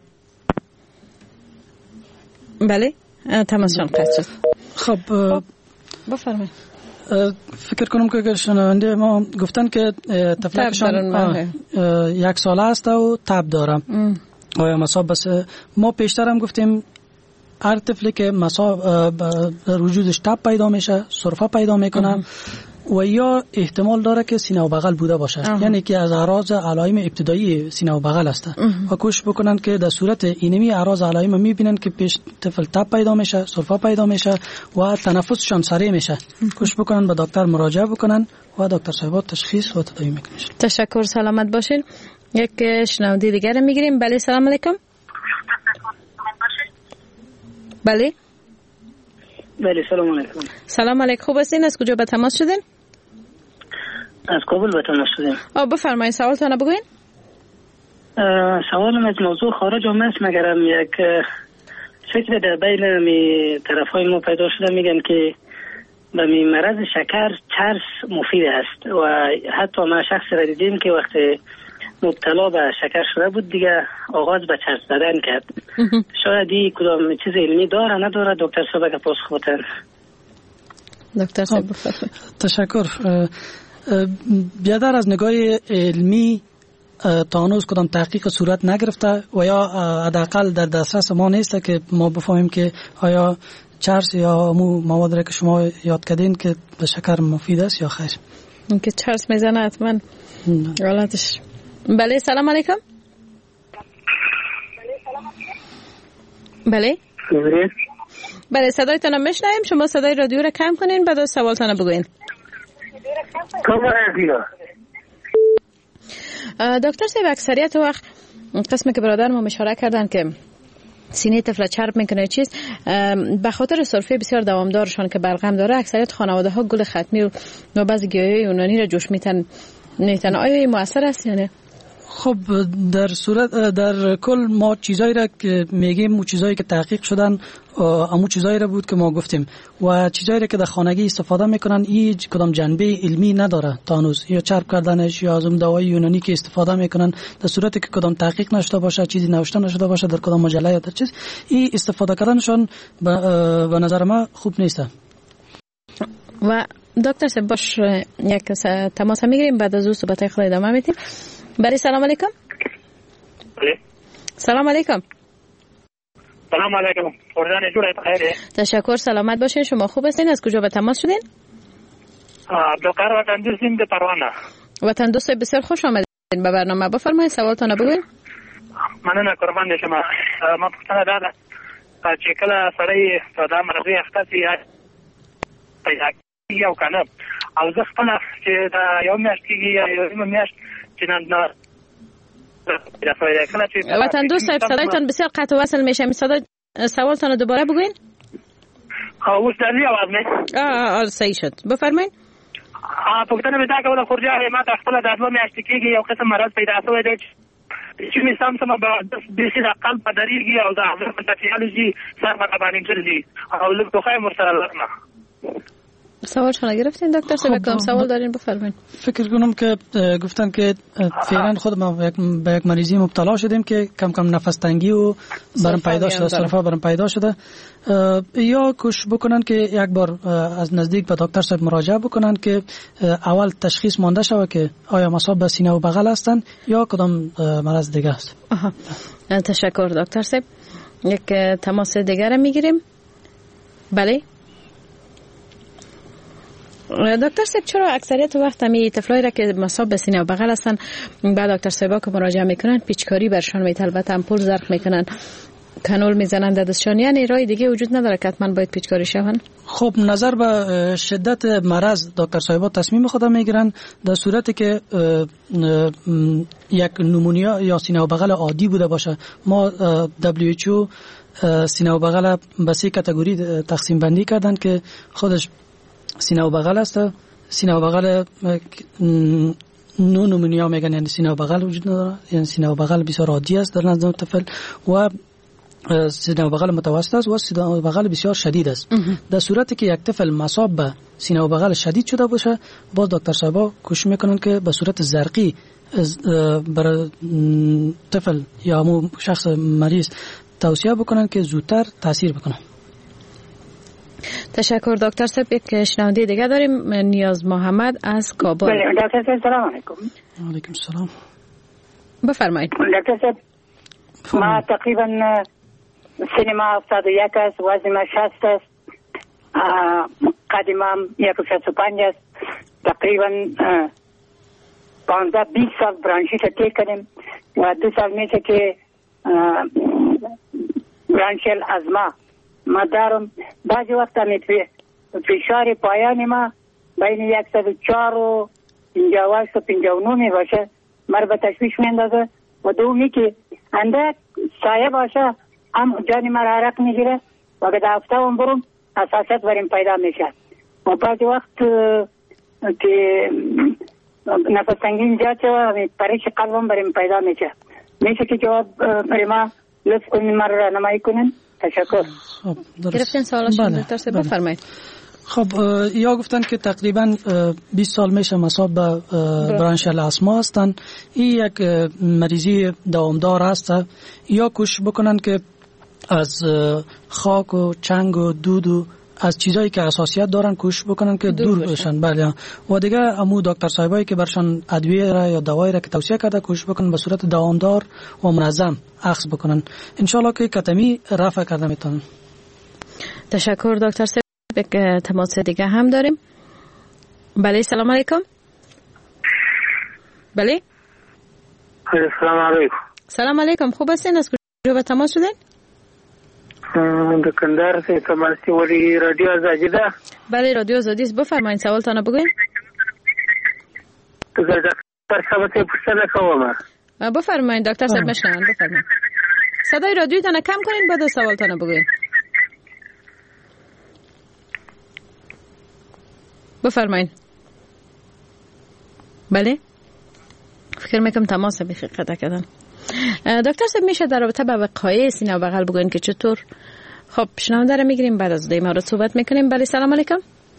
بله تماسشان قطع شد. خب بفرمایید. فکر کنم که شنونده ما گفتن که تفلکشان یک ساله است و تب داره. آیا مصاب بس ما پیشتر هم گفتیم هر طفلی که مصاب وجودش تب پیدا میشه سرفه پیدا میکنه و یا احتمال داره که سینه و بغل بوده باشه اه. یعنی که از اعراض علائم ابتدایی سینه و بغل است و کوشش بکنن که در صورت اینمی اعراض علائم میبینن که پیش طفل تب پیدا میشه سرفه پیدا میشه و تنفسشان سریع میشه کوشش بکنن به دکتر مراجعه بکنن و دکتر صاحب تشخیص و تداوی میکنه. تشکر سلامت باشین. یک شنونده دیگر میگیریم. بله سلام علیکم. بله بله سلام علیکم. سلام علیکم. خوب هستین؟ از کجا به تماس شدین؟ از کابل به تماس شدیم. آ بفرمایید سوالتون بگوین. سوالم از موضوع خارج هم است مگرم یک فکر در بین می طرفای ما پیدا شده میگن که به می مرض شکر چرس مفید است و حتی ما شخص را دیدیم که وقتی مبتلا به شکر شده بود دیگه آغاز به چرس زدن کرد. شاید این کدام چیز علمی داره نداره دکتر صاحب که پاسخ بدن. دکتر صاحب بفرمایید. تشکر. بیادر از نگاه علمی تا هنوز کدام تحقیق صورت نگرفته و یا حداقل در دسترس ما نیست که ما بفهمیم که آیا چرس یا مو مواد را که شما یاد کردین که به شکر مفید است یا خیر. اینکه چرس میزنه حتما غلطش. بله سلام علیکم. بله بله صدایتان رو میشنویم. شما صدای رادیو رو کم کنین بعد سوالتان رو بگوین. دکتر صاحب اکثریت وقت قسمی که برادر ما اشاره کردن که سینه طفل چرب میکنه چیز به خاطر سرفه بسیار دوامدارشان که بلغم داره اکثریت خانواده ها گل ختمی و بعضی گیاهای یونانی را جوش میتن نیتن. آیا این مؤثر است یا نه؟ خب در صورت در کل ما چیزایی را که میگیم و چیزایی که تحقیق شدن امو چیزایی را بود که ما گفتیم و چیزایی را که در خانگی استفاده میکنن هیچ کدام جنبه علمی نداره تا هنوز یا چرب کردنش یا از اون دوای یونانی که استفاده میکنن در صورتی که کدام تحقیق نشده باشه چیزی نوشته نشده باشه در کدام مجله یا در چیز این استفاده کردنشون به نظر ما خوب نیست. و دکتر صاحب باش یک تماس میگیریم بعد از اون صحبت خود ادامه میدیم. بله سلام علیکم. بله سلام علیکم. سلام علیکم. خوردن جوره بخیر. تشکر سلامت باشین. شما خوب هستین؟ از کجا به تماس شدین؟ عبدالقادر وطن دوستیم به پروانه. وطن دوست بسیار خوش آمدید به برنامه. بفرمایید سوالتون بگوین. مننه قربان شما. ما پوښتنه ده چې کله سړی د مرضي اخته شي پیدا کېږي او که نه او زه خپله چې دا یو میاشت کېږي یا یوه میاشت چې نه وطن دوست صاحب صدایتان بسیار قطع وصل میشه. صدای سوالتان رو دوباره بگوین. اوس در دې आवाज نه آه آه صحیح شد. بفرمایید. ا پوښتنه مې دا کوله خورجا ما ته خپل د دوه میاشتې کېږي یو قسم مرض پیدا شوی دی چې مې سم سم به د سې د قلب په دریږي او د هغه په فزیولوژي سر باندې ګرځي او لږ توخه مر سره لرمه. سوال شما گرفتین دکتر صاحب؟ کدام سوال دارین بفرمایید. فکر کنم که گفتن که فعلا خود ما به یک مریضی مبتلا شدیم که کم کم نفس تنگی و برام پیدا شده سرفه برام پیدا شده یا کوشش بکنن که یک بار از نزدیک به دکتر صاحب مراجعه بکنن که اول تشخیص مانده شود که آیا مصاب به سینه و بغل هستن یا کدام مرض دیگه است. تشکر دکتر صاحب. یک تماس دیگر میگیریم. بله دکتر صاحب چرا اکثریت وقت می طفلایی را که مصاب به سینه و بغل هستن بعد دکتر صاحبا که مراجعه میکنن پیچکاری برشان میتن البته امپول زرق میکنن کانول میزنن دستشان یعنی راه دیگه وجود نداره که حتما باید پیچکاری شون؟ خب نظر به شدت مرض دکتر صاحبا تصمیم خود میگیرن در صورتی که یک نمونیا یا سینه و بغل عادی بوده باشه. ما دبلیو اچ او سینه و بغل به سه کاتگوری تقسیم بندی کردن که خودش سینه و بغل است سینه و بغل نو نومونیا میگن، یعنی سینه و بغل وجود نداره، یعنی سینه و بغل بسیار عادی است در نزد طفل و سینه و بغل متوسط است و سینه و بغل بسیار شدید است. در صورتی که یک طفل مصاب به سینه و بغل شدید شده باشه، باز دکتر صاحبا کوشش میکنن که به صورت زرقی برای طفل یا همون شخص مریض توصیه بکنن که زودتر تاثیر بکنه. تشکر دکتر صاحب. یک شنونده دیگه داریم، نیاز محمد از کابل. بله دکتر صاحب سلام علیکم. علیکم السلام. بفرمایید. دکتر صاحب ما تقریبا سینما هفتاد و یک است، وزنم شصت است، قدمم یک و شصت و پنج است، تقریبا پانزده بیست سال برانشیت تیک کردیم و دو سال میشه که برانشیل از ما ما دارم. بعضی وقت می فشار پایانی ما بین صد و چهار و پنجاه و هشت و پنجاه و نه می باشه، مرا به تشویش می اندازه و دومی که اندک سایه باشه هم جانی مرا عرق می گیره و به هفته هم برم حساسیت بریم پیدا میشه و بعضی وقت که نفس تنگین زیاد شده پریش قلبم بریم پیدا میشه. میشه که جواب برای ما لطف کنین، مرا راهنمایی کنین؟ تشکر. گرفتین سوالشون دکتر صاحب، بفرمایید. خب یا گفتن که تقریبا بیست سال میشه مصاب به برانشیل آسما هستن. این یک مریضی دوامدار است. یا کوشش بکنن که از خاک و چنگ و دود و از چیزایی که حساسیت دارن کوشش بکنن که دور, دور بشن. بله. و دیگه امو دکتر صاحبایی که برشان ادویه را یا دوایی را که توصیه کرده کوشش بکنن به صورت دوامدار و منظم اخذ بکنن. ان شاء الله که کتمی رفع کرده میتونن. تشکر دکتر صاحب. یک تماس دیگه هم داریم. بله سلام علیکم. بله سلام علیکم. سلام علیکم. خوب هستین؟ از کجا به تماس شدین؟ د کندهار څخه تماس وری رادیو آزادی ده. بله رادیو آزادی است. بفرمایید سوالتان بگوین. دکتر صاحب ته پوښتنه کوم. بفرمایید دکتر صاحب مشنون. بفرمایید. صدای رادیوتان کم کنین بعد سوالتان بگوین. بفرمایید. بله فکر میکنم تماس بخی قطع کردن. دکتر صاحب میشه در رابطه با وقایع سینه و بغل بگوین که چطور؟ خب شنونده رو میگیریم بعد از دیگه مورد صحبت میکنیم. بله سلام علیکم.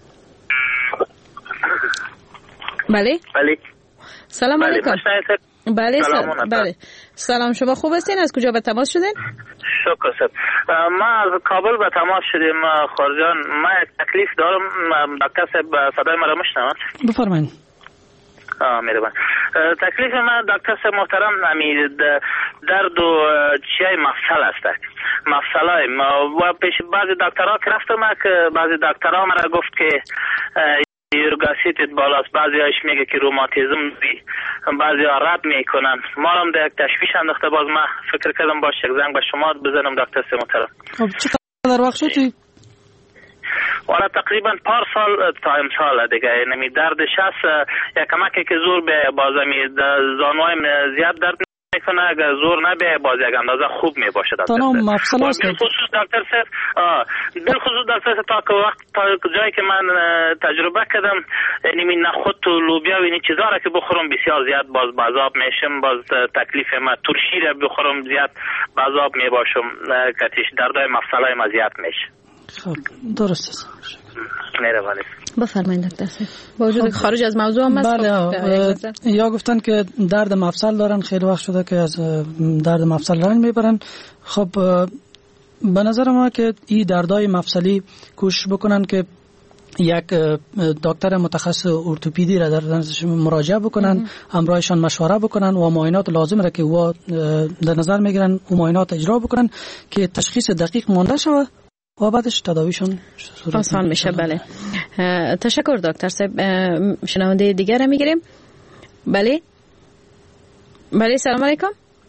بله بله سلام علیکم. بله سلام. بله سلام، شما خوب هستین؟ از کجا به تماس شدین؟ شکر صاحب. ما از کابل به تماس شدیم خارجان. ما یک تکلیف دارم. دکتر صاحب صدای ما را میشنوید؟ بفرمایید. آه میرم. تکلیف من دکتر صاحب محترم امیر درد و چیای مفصل است. مفصلای و پیش بعضی دکترها که رفتم که بعضی دکترها مرا گفت که یورگاسیتت بالاست، بعضی هایش میگه که روماتیزم دی، بعضی ها رد میکنن. ما هم در یک تشویش انداخته. باز ما فکر کردم باشه یک زنگ به شما بزنم دکتر صاحب محترم. خب چقدر وقت شدی؟ والا تقریبا پار سال تایم سال دیگه، یعنی دردش هست. یا کمکی که زور به بازمی زانوایم زیاد درد میکنه، اگر زور نبه باز یک اندازه خوب میباشه دکتر. تنها مفصل است. بالخصوص دکتر صاحب بالخصوص دکتر صاحب تا که وقت تا جایی که من تجربه کردم، یعنی نخود و لوبیا و این چیزا را که بخورم بسیار زیاد باز بازاب میشم. باز تکلیف ما ترشی را بخورم زیاد بازاب میباشم، کتیش دردای مفصلای ما زیاد میشه. خب درست است. مهربانی. بفرمایید دکتر صاحب. با وجود که خارج از موضوع هم است. بله یا گفتن که درد مفصل دارن، خیلی وقت شده که از درد مفصل رنج میبرن. خب به نظر ما که این دردای مفصلی کوشش بکنن که یک دکتر متخصص ارتوپدی را در نظرشون مراجعه بکنن، همراهشان مشوره بکنن و معاینات لازم را که و در نظر میگیرن و معاینات اجرا بکنن که تشخیص دقیق مانده شود و بعدش تداویشون آسان میشه. بله تشکر دکتر صاحب. شنونده دیگر را میگیریم. بله بله سلام علیکم.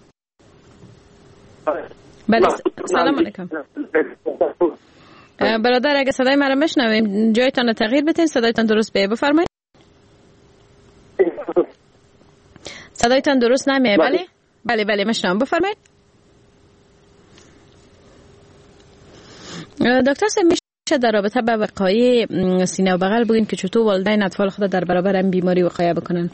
بله سلام علیکم. برادر اگه صدای مرا میشنویم جایتان رو تغییر بدین، صدایتان درست بیه. بفرمایید. صدایتان درست نمیه. بله بله بله میشنوم. بفرمایید. دکتر صاحب میشه چه در رابطه با وقایع سینه و بغل بگین که چطور والدین اطفال خود در برابر این بیماری وقایع بکنن؟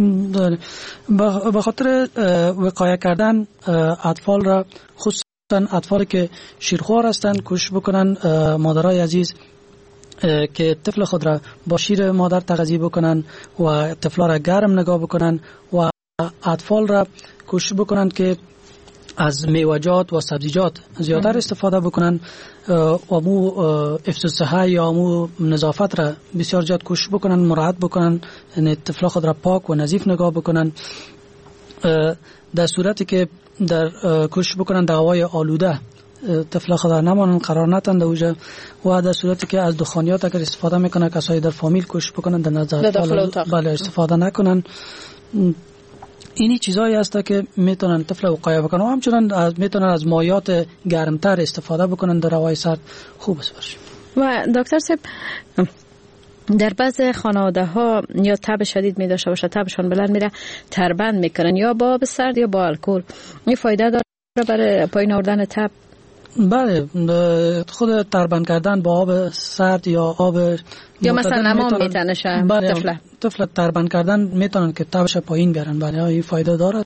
به خاطر وقایع کردن اطفال را، خصوصا اطفالی که شیرخوار هستند، کوشش بکنن مادرای عزیز که طفل خود را با شیر مادر تغذیه بکنن و طفلا را گرم نگاه بکنن و اطفال را کوشش بکنن که از میوه‌جات و سبزیجات زیادتر استفاده بکنن و مو حفظ صحه یا مو نظافت را بسیار زیاد کوشش بکنن، مراعات بکنن، یعنی طفل خود را پاک و نظیف نگاه بکنن. در صورتی که در کوشش بکنن در هوای آلوده طفل خود را نمانن، قرار ندن اوجا، و در صورتی که از دخانیات اگر استفاده میکنن کسایی در فامیل کوشش بکنن در نظر بله استفاده نکنن. اینی چیزایی هست که میتونن طفل وقایع بکنن و همچنان از میتونن از مایات گرمتر استفاده بکنن در هوای سرد خوب است باشه. و دکتر صاحب در بعض خانواده ها یا تب شدید می داشته باشه، تبشون بلند میره، تربند میکنن یا با آب سرد یا با الکل، این فایده داره برای پایین آوردن تب؟ بله، خود تربند کردن با آب سرد یا آب یا مثلا نمام میتنشه بله طفل طفل تربند کردن میتونن که تبش پایین بیارن. بله این فایده داره.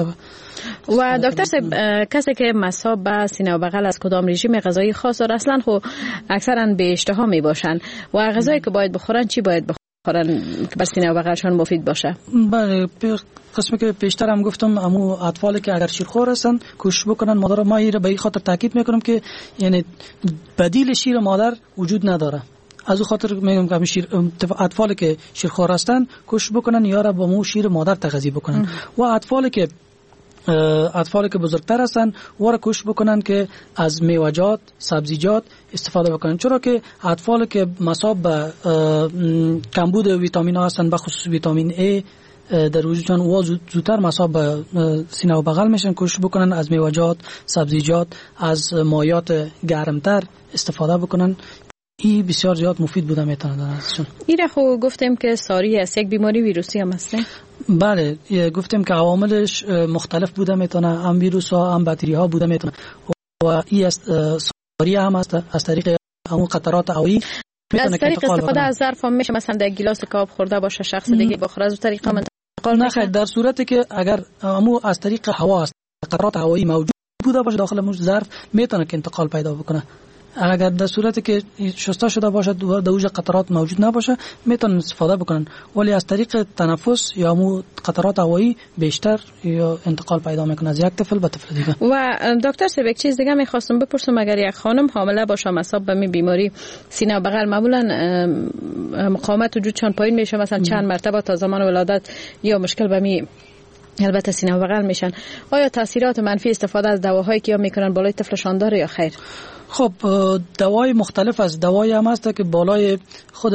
و دکتر صاحب کسی که مصاب به سینه و بغل از کدام رژیم غذایی خاص داره؟ اصلا خب اکثرا به اشتها می باشن و غذایی که باید بخورن چی باید بخورن که بر سینه و بغلشون مفید باشه؟ بله، قسمی که پیشتر هم گفتم امو اطفالی که اگر شیرخوار هستن کوشش بکنن مادر ما ایره به این خاطر تاکید میکنم که یعنی بدیل شیر مادر وجود نداره. از او خاطر میگم که شیر اطفالی که شیرخوار هستن کوشش بکنن یارا با مو شیر مادر تغذیه بکنن و اطفالی که اطفالی که بزرگتر هستن وارا کوشش بکنن که از میوه‌جات، سبزیجات استفاده بکنن، چرا که اطفالی که مصاب به کمبود ویتامین ها هستن، به خصوص ویتامین A در وجودشون و زودتر مصاب به سینه و بغل میشن، کوشش بکنن از میوه‌جات، سبزیجات، از مایات گرمتر استفاده بکنن. این بسیار زیاد مفید بوده میتونه ازشون. این خو گفتیم که ساری است، یک بیماری ویروسی هم هست. بله، گفتیم که عواملش مختلف بوده میتونه، هم ویروس ها هم باکتری ها بوده میتونه و این ساری هم هست از طریق همون قطرات هوایی. از طریق استفاده از ظرف هم میشه، مثلا در گیلاس کاب خورده باشه شخص دیگه بخوره، از طریق هم انتقال نه خیر، در صورتی که اگر همون از طریق هوا است قطرات هوایی موجود بوده باشه داخل اون ظرف میتونه که انتقال پیدا بکنه. اگر در صورتی که شسته شده باشه در اوج قطرات موجود نباشه میتونن استفاده بکنن، ولی از طریق تنفس یا مو قطرات هوایی بیشتر یا انتقال پیدا میکنه از یک طفل به طفل دیگه. و دکتر صاحب یک چیز دیگه میخواستم بپرسم، اگر یک خانم حامله باشه مصاب به می بیماری سینه و بغل، معمولا مقاومت وجودشان پایین میشه، مثلا چند مرتبه تا زمان ولادت یا مشکل به می البته سینه و بغل میشن، آیا تاثیرات منفی استفاده از دواهایی که یا میکنن بالای طفلشان داره یا خیر؟ خب دوای مختلف از دوایی هم هست که بالای خود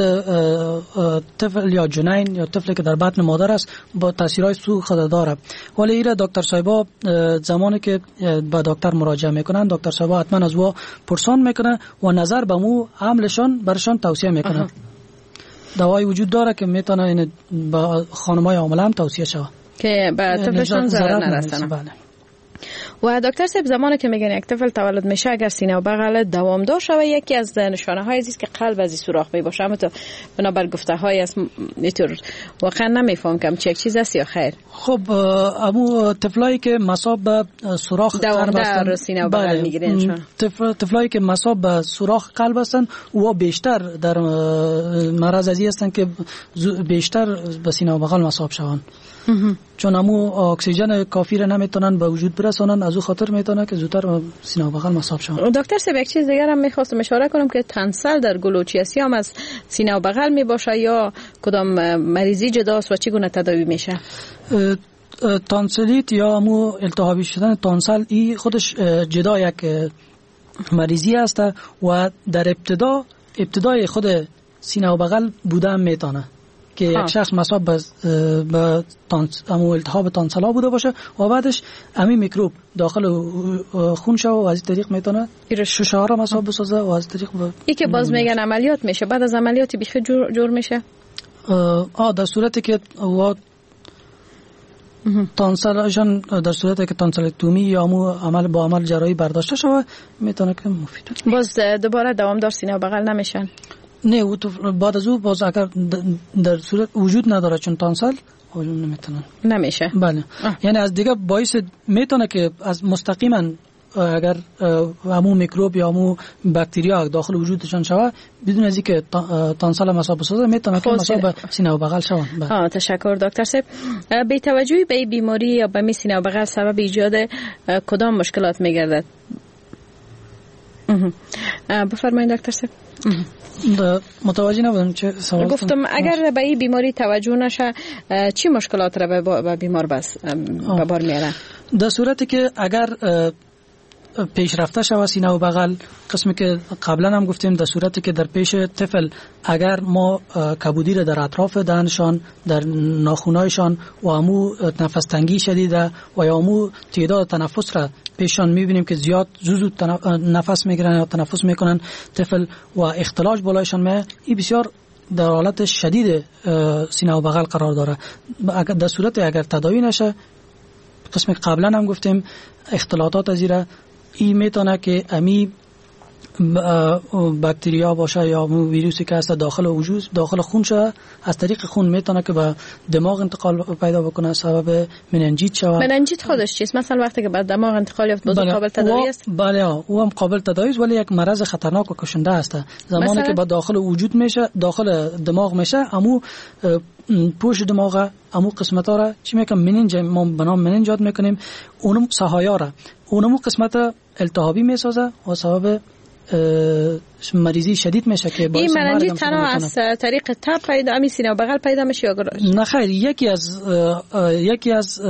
طفل یا جنین یا طفلی که در بطن مادر است با تاثیرهای سو خود داره، ولی ایره دکتر صاحبا زمانی که با دکتر مراجعه میکنن دکتر صاحبا حتما از وا پرسان میکنه و نظر به مو حملشان برشان توصیه میکنه. دوایی وجود داره که میتونه این با خانمای حامله هم توصیه شود که به طفلشان ضرر نرسانه. و دکتر صاحب زمانی که میگن یک طفل تولد میشه اگر سینه و بغل دوامدار شوه، یکی از نشانه های است که قلب از سوراخ می باشه، اما تو بنابر گفته های است اینطور واقعا نمیفهم کم چه چیز است یا خیر. خب امو طفلایی که مصاب به سوراخ قلب هستن سینه و بغل میگیرن، طفل طفلایی که مصاب به سوراخ قلب هستن و بیشتر در مرض ازی هستن که بیشتر به سینه و بغل مصاب شوند، چون همو اکسیژن کافی را نمیتونن به وجود برسونن، از او خاطر میتونه که زودتر سینه و بغل مصاب شون. دکتر صاحب یک چیز دیگر هم میخواستم اشاره کنم که تنسل در گلوچیاسی هم از سینه و بغل میباشه یا کدام مریضی جداست و چگونه تداوی میشه؟ تانسلیت یا همو التهابی شدن تانسل ای خودش جدا یک مریضی است و در ابتدا ابتدای خود سینه و بغل بوده میتونه که یک شخص مصاب به به امو التهاب تانسلا بوده باشه و بعدش امی میکروب داخل خون شو و از طریق میتونه شوشه ها را مصاب بسازه و از طریق ای که باز میگن عملیات میشه، بعد از عملیاتی بیخی جور, جور میشه. آه در صورتی که و تانسلشان در صورتی که تانسلکتومی یا مو عمل با عمل جراحی برداشته شود میتونه که مفید باز دوباره دوامدار سینه و بغل نمیشن. نه او تو بعد از او باز اگر در صورت وجود نداره چون تانسل وجود نمیتونه نمیشه. بله اه. یعنی از دیگه باعث میتونه که از مستقیما اگر همون میکروب یا همون باکتریا داخل وجودشان شود بدون از اینکه تانسل مصاب بسازه میتونه که مصاب سینه و بغل شود. ها تشکر دکتر صاحب. بی توجهی به این بیماری یا به می سینه و بغل سبب ایجاد کدام مشکلات میگردد؟ بفرمایید دکتر صاحب. متوجه نبودم چه سوال گفتم اگر به این بیماری توجه نشه چی مشکلات را به بیمار بس به بار میاره؟ در صورتی که اگر پیشرفته شود سینه و بغل، قسمی که قبلا هم گفتیم در صورتی که در پیش طفل اگر ما کبودی را در اطراف دهنشان، در ناخونایشان و همو نفس تنگی شدیده و یا همو تعداد تنفس را پیشان میبینیم که زیاد زود نفس میگیرن یا تنفس میکنن طفل و اختلاج بالایشان میه، این بسیار در حالت شدید سینه و بغل قرار داره. اگر در صورت اگر تداوی نشه، قسم قبلا هم گفتیم اختلاطات از ایره این میتونه که امی باکتریا باشه یا ویروسی که هست داخل وجود داخل خون شه، از طریق خون میتونه که به دماغ انتقال پیدا بکنه، سبب مننجیت شه. مننجیت خودش چیست؟ مثلا وقتی که به دماغ انتقال یافت باز قابل تداوی است؟ بله او هم قابل تداوی است ولی یک مرض خطرناک و کشنده است. زمانی که به داخل وجود میشه، داخل دماغ میشه، امو پوش دماغ امو قسمتا را چی میکنم مننج ما به نام مننجات میکنیم، اونم سهایا را اونم قسمت التهابی میسازه و سبب مریضی شدید میشه که باعث این مننجیت تنها از طریق تب پیدا امی سینه و بغل پیدا میشه یا نه خیر، یکی از یکی از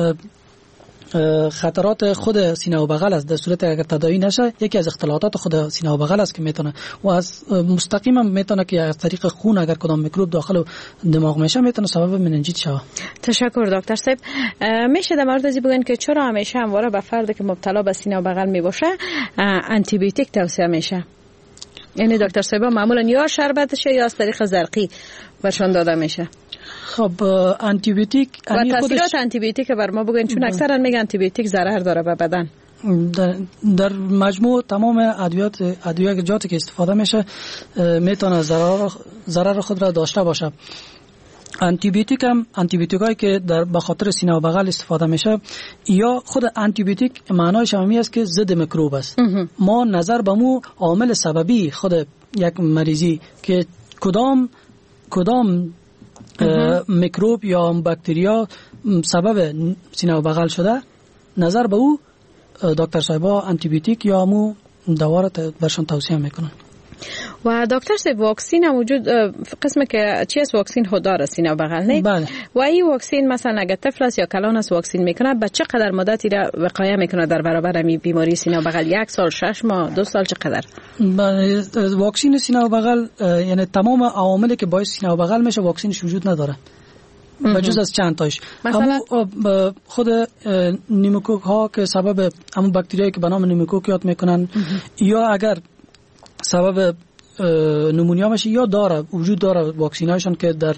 خطرات خود سینه و بغل است. در صورت اگر تداوی نشه یکی از اختلاطات خود سینه و بغل است که میتونه و از مستقیما میتونه که از طریق خون اگر کدام میکروب داخل دماغ میشه میتونه سبب مننجیت شه. تشکر دکتر صاحب. میشه در مورد ازی بگن که چرا همیشه همواره به فردی که مبتلا به سینه و بغل میباشه آنتی بیوتیک توصیه میشه؟ یعنی دکتر صاحب معمولا یا شربتشه یا از طریق زرقی برشان داده میشه؟ خب آنتی بیوتیک و تاثیرات آنتی بیوتیک بر ما بگین، چون اکثرا میگن آنتی بیوتیک ضرر داره به بدن. در, در مجموع تمام ادویات ادویاتی که استفاده میشه میتونه ضرر ضرر خود را داشته باشه. آنتی بیوتیک هم آنتی بیوتیکایی که در به خاطر سینه و بغل استفاده میشه یا خود آنتی بیوتیک معنایش هم است که ضد میکروب است. ما نظر به مو عامل سببی خود یک مریضی که کدام کدام میکروب یا باکتریا سبب سینه و بغل شده، نظر به او دکتر صاحبا آنتی بیوتیک یا مو دوا را برشان توصیه میکنن. و دکتر صاحب واکسین هم وجود قسم که چی است واکسین خود داره سینه و بغل نه؟ بله. و این واکسین مثلا اگه طفل است یا کلان است واکسین میکنه به چه قدر مدتی را وقایه میکنه در برابر می بیماری سینه و بغل؟ یک سال، شش ماه، دو سال، چه قدر؟ بله واکسین سینه و بغل یعنی تمام عواملی که باعث سینه و بغل میشه واکسینش وجود نداره بجز از چند تاش. مثلا خود نیموکوک ها که سبب همون باکتریایی که به نام نیموکوک یاد میکنن یا اگر سبب نمونیا میشه یا داره وجود داره واکسینایشان که در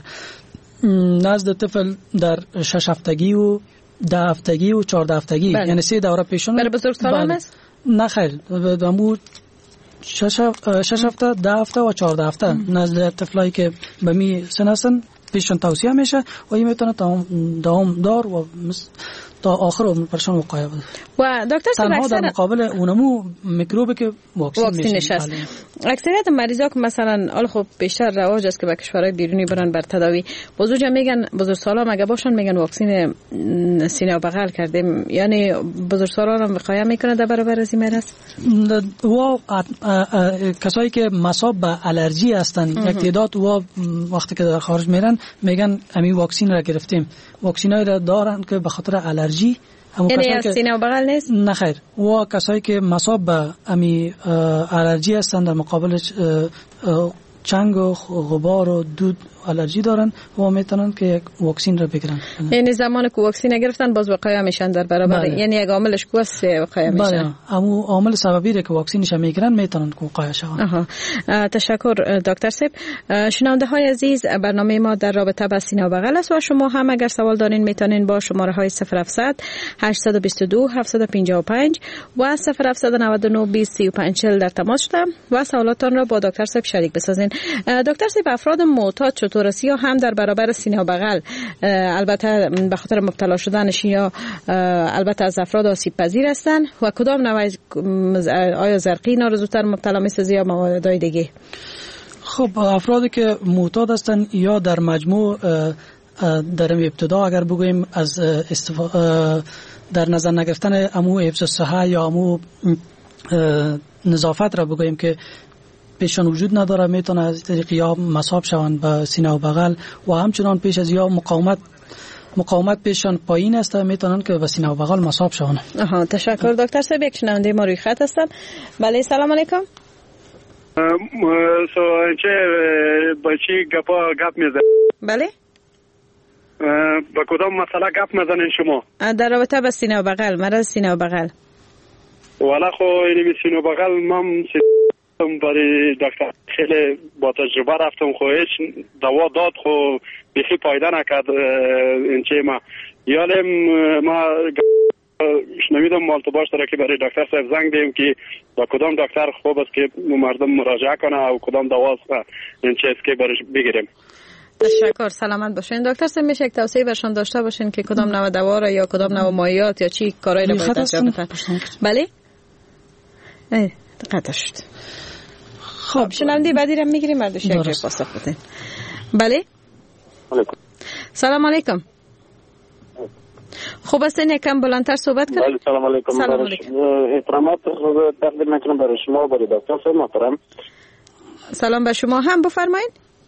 نزد طفل در شش هفتگی و ده هفتگی و چهارده هفتگی بله. یعنی سه دوره پیشون برای بزرگسالان است؟ نه خیر دمو شش شش هفته ده هفته و چهارده هفته نزد طفلایی که به می سن هستن پیشون توصیه میشه و این میتونه دوام دار و تا آخر عمر پرشان وقایع بده. و دکتر صاحب تنها در مقابل اونمو میکروبی که واکسین میشه. اکثریت مریضا که مثلا ال خب بیشتر رواج است که به کشورهای بیرونی برن بر تداوی، بزرگا میگن بزرگسالا مگه باشن میگن واکسین سینه و بغل کردیم، یعنی بزرگسالا رو وقایع میکنه در برابر از این مرض. و کسایی که مصاب به الرژی هستن یک تعداد و وقتی که در خارج میرن میگن امی واکسین را گرفتیم، واکسینای را دارن که به خاطر الرژی. یعنی از سینه و بغل نیست؟ نه خیر، و کسایی که مصاب به امی الرژی هستند در مقابل چنگ و غبار و دود آلرژی دارن و میتونن که یک واکسین را بگیرن. یعنی زمانی که واکسین گرفتن باز وقایع میشن در برابر بله. یعنی یک عاملش کو است وقایع میشن. بله اما عامل سببی که واکسینش میگیرن میتونن که وقایع شون. تشکر دکتر صاحب. شنونده های عزیز برنامه ما در رابطه با سینه و بغل است و شما هم اگر سوال دارین میتونین با شماره های صفر هفتصد هشتصد و بیست و دو هفتصد و پنجاه و پنج و صفر هفتصد و نود و نه بیست و پنج چهل در تماس شده و سوالاتتان را با دکتر صاحب شریک بسازین. دکتر صاحب افراد معتاد چطور است یا هم در برابر سینه و بغل البته به خاطر مبتلا شدنش یا البته از افراد آسیب پذیر هستند و کدام نوع آیا زرقی اینا رو زودتر مبتلا میسازه یا موادهای دیگه؟ خب افرادی که معتاد هستند یا در مجموع در ابتدا اگر بگوییم از در نظر نگرفتن امو حفظ صحه یا امو نظافت را بگوییم که پیشان وجود نداره میتونه از طریق یا مصاب شوند به سینه و بغل و همچنان پیش از یا مقاومت مقاومت پیشان پایین است میتونن که به سینه و بغل مصاب شوند. آها تشکر دکتر صاحب. یک شنونده ما روی خط هستن. بله سلام علیکم. سو چه بچی گپا گپ میزنه؟ بله با کدام مسئله گپ میزنین شما؟ در رابطه با سینه و بغل، مرض سینه و بغل. والا خو اینی سینه و بغل من برای دکتر خیلی با تجربه رفتم خو هیچ دوا داد خو بیخی پایده نکرد این چه ما یالم ما شنویدم مالتو باش داره که برای دکتر صاحب زنگ دیم که با کدام دکتر خوب است که مردم مراجعه کنه و کدام دوا این چه است که برش بگیریم. تشکر سلامت باشین. دکتر صاحب میشه یک توصیه برشان داشته باشین که کدام نوع دوا را یا کدام نوع مایعات یا چی کارایی را باید انجام بدن؟ بله قطع شد. خب شنونده بعدی را میگیریم مردوش یک جای پاسخ بدین. بله سلام علیکم. خوب است این کم بلندتر صحبت کنید. بله سلام علیکم. سلام علیکم. احترامات تقدیم میکنم برای شما برای دکتر صاحب محترم. سلام به شما هم بفرمایید.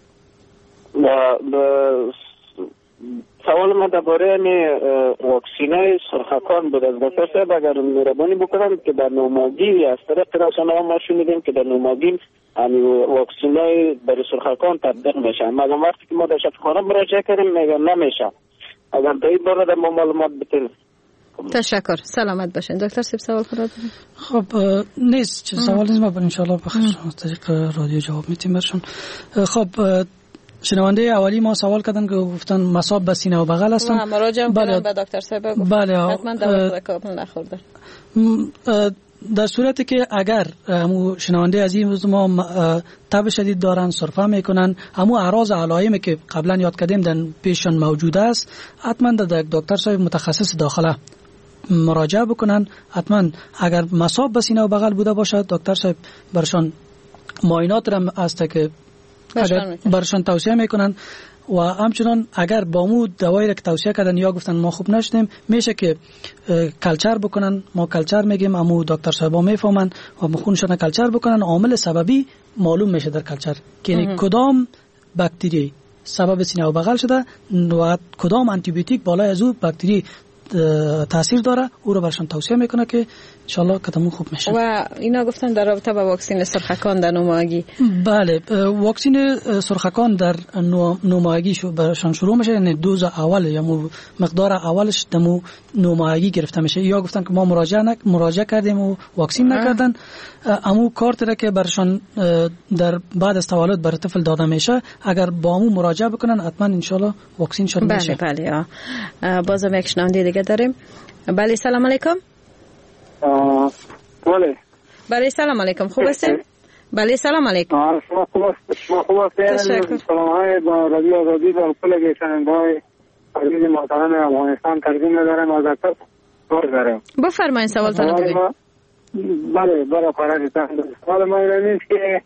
سوال ما درباره واکسینای سرخکان بود از دکتر صاحب اگر مهربانی بکنم که در نوماگی از طریق رسانه‌ها ما شنیدیم که در نوماگی واکسینای برای سرخکان تطبیق میشه مگر وقتی که ما در شفاخانه مراجعه کردیم میگن نمیشه. اگر در این باره در ما معلومات بتین. تشکر سلامت باشین. دکتر صاحب سوال خود خب نیست سوال نیست ما ان شاء الله بخیر از طریق رادیو جواب میتیم برشون. خب شنونده اولی ما سوال کردن که گفتن مصاب به سینه و بغل هستن. ما مراجعه کردن به دکتر صاحب گفت بله حتما دوا کامل نخوردن. در صورتی که اگر همو شنونده عزیز ما تب شدید دارن سرفه میکنن همو اعراض علائمی که قبلا یاد کردیم در پیششان موجود است حتما در دکتر صاحب متخصص داخله مراجعه بکنن. حتما اگر مصاب به سینه و بغل بوده باشد دکتر صاحب برشان معاینات را است که برشان توصیه میکنن و همچنان اگر با مو دوایی را که توصیه کردن یا گفتن ما خوب نشدیم میشه که کلچر بکنن. ما کلچر میگیم امو دکتر صاحبا میفهمن و خونشان کلچر بکنن. عامل سببی معلوم میشه در کلچر که یعنی کدام باکتری سبب سینه و بغل شده و کدام آنتی بیوتیک بالای از او باکتری تاثیر داره او رو برشان توصیه میکنه که انشالله کتمون خوب میشه. و اینا گفتن در رابطه با واکسین سرخکان در نوماگی. بله واکسین سرخکان در نوماگی برشان شروع میشه یعنی دوز اول یا مقدار اولش دمو نوماگی گرفته میشه یا گفتن که ما مراجعه نک مراجعه کردیم و واکسین نکردن امو کارت را که برشان در بعد از تولد بر طفل داده میشه اگر با امو مراجعه بکنن حتما انشالله واکسین شروع میشه. بله بله بازم یک شنونده دیگه داریم. بله سلام علیکم. بله بله سلام علیکم. خوب هستین؟ بله سلام علیکم. شما خوب هستید؟ شما خوب هستید؟ سلام های با رادیو آزادی و کل شنونده های عزیز محترم افغانستان تقدیم ندارم از دکتر کار دارم. بفرمایید سوالتون رو بگید. بله برای فرضتان سوال ما این است که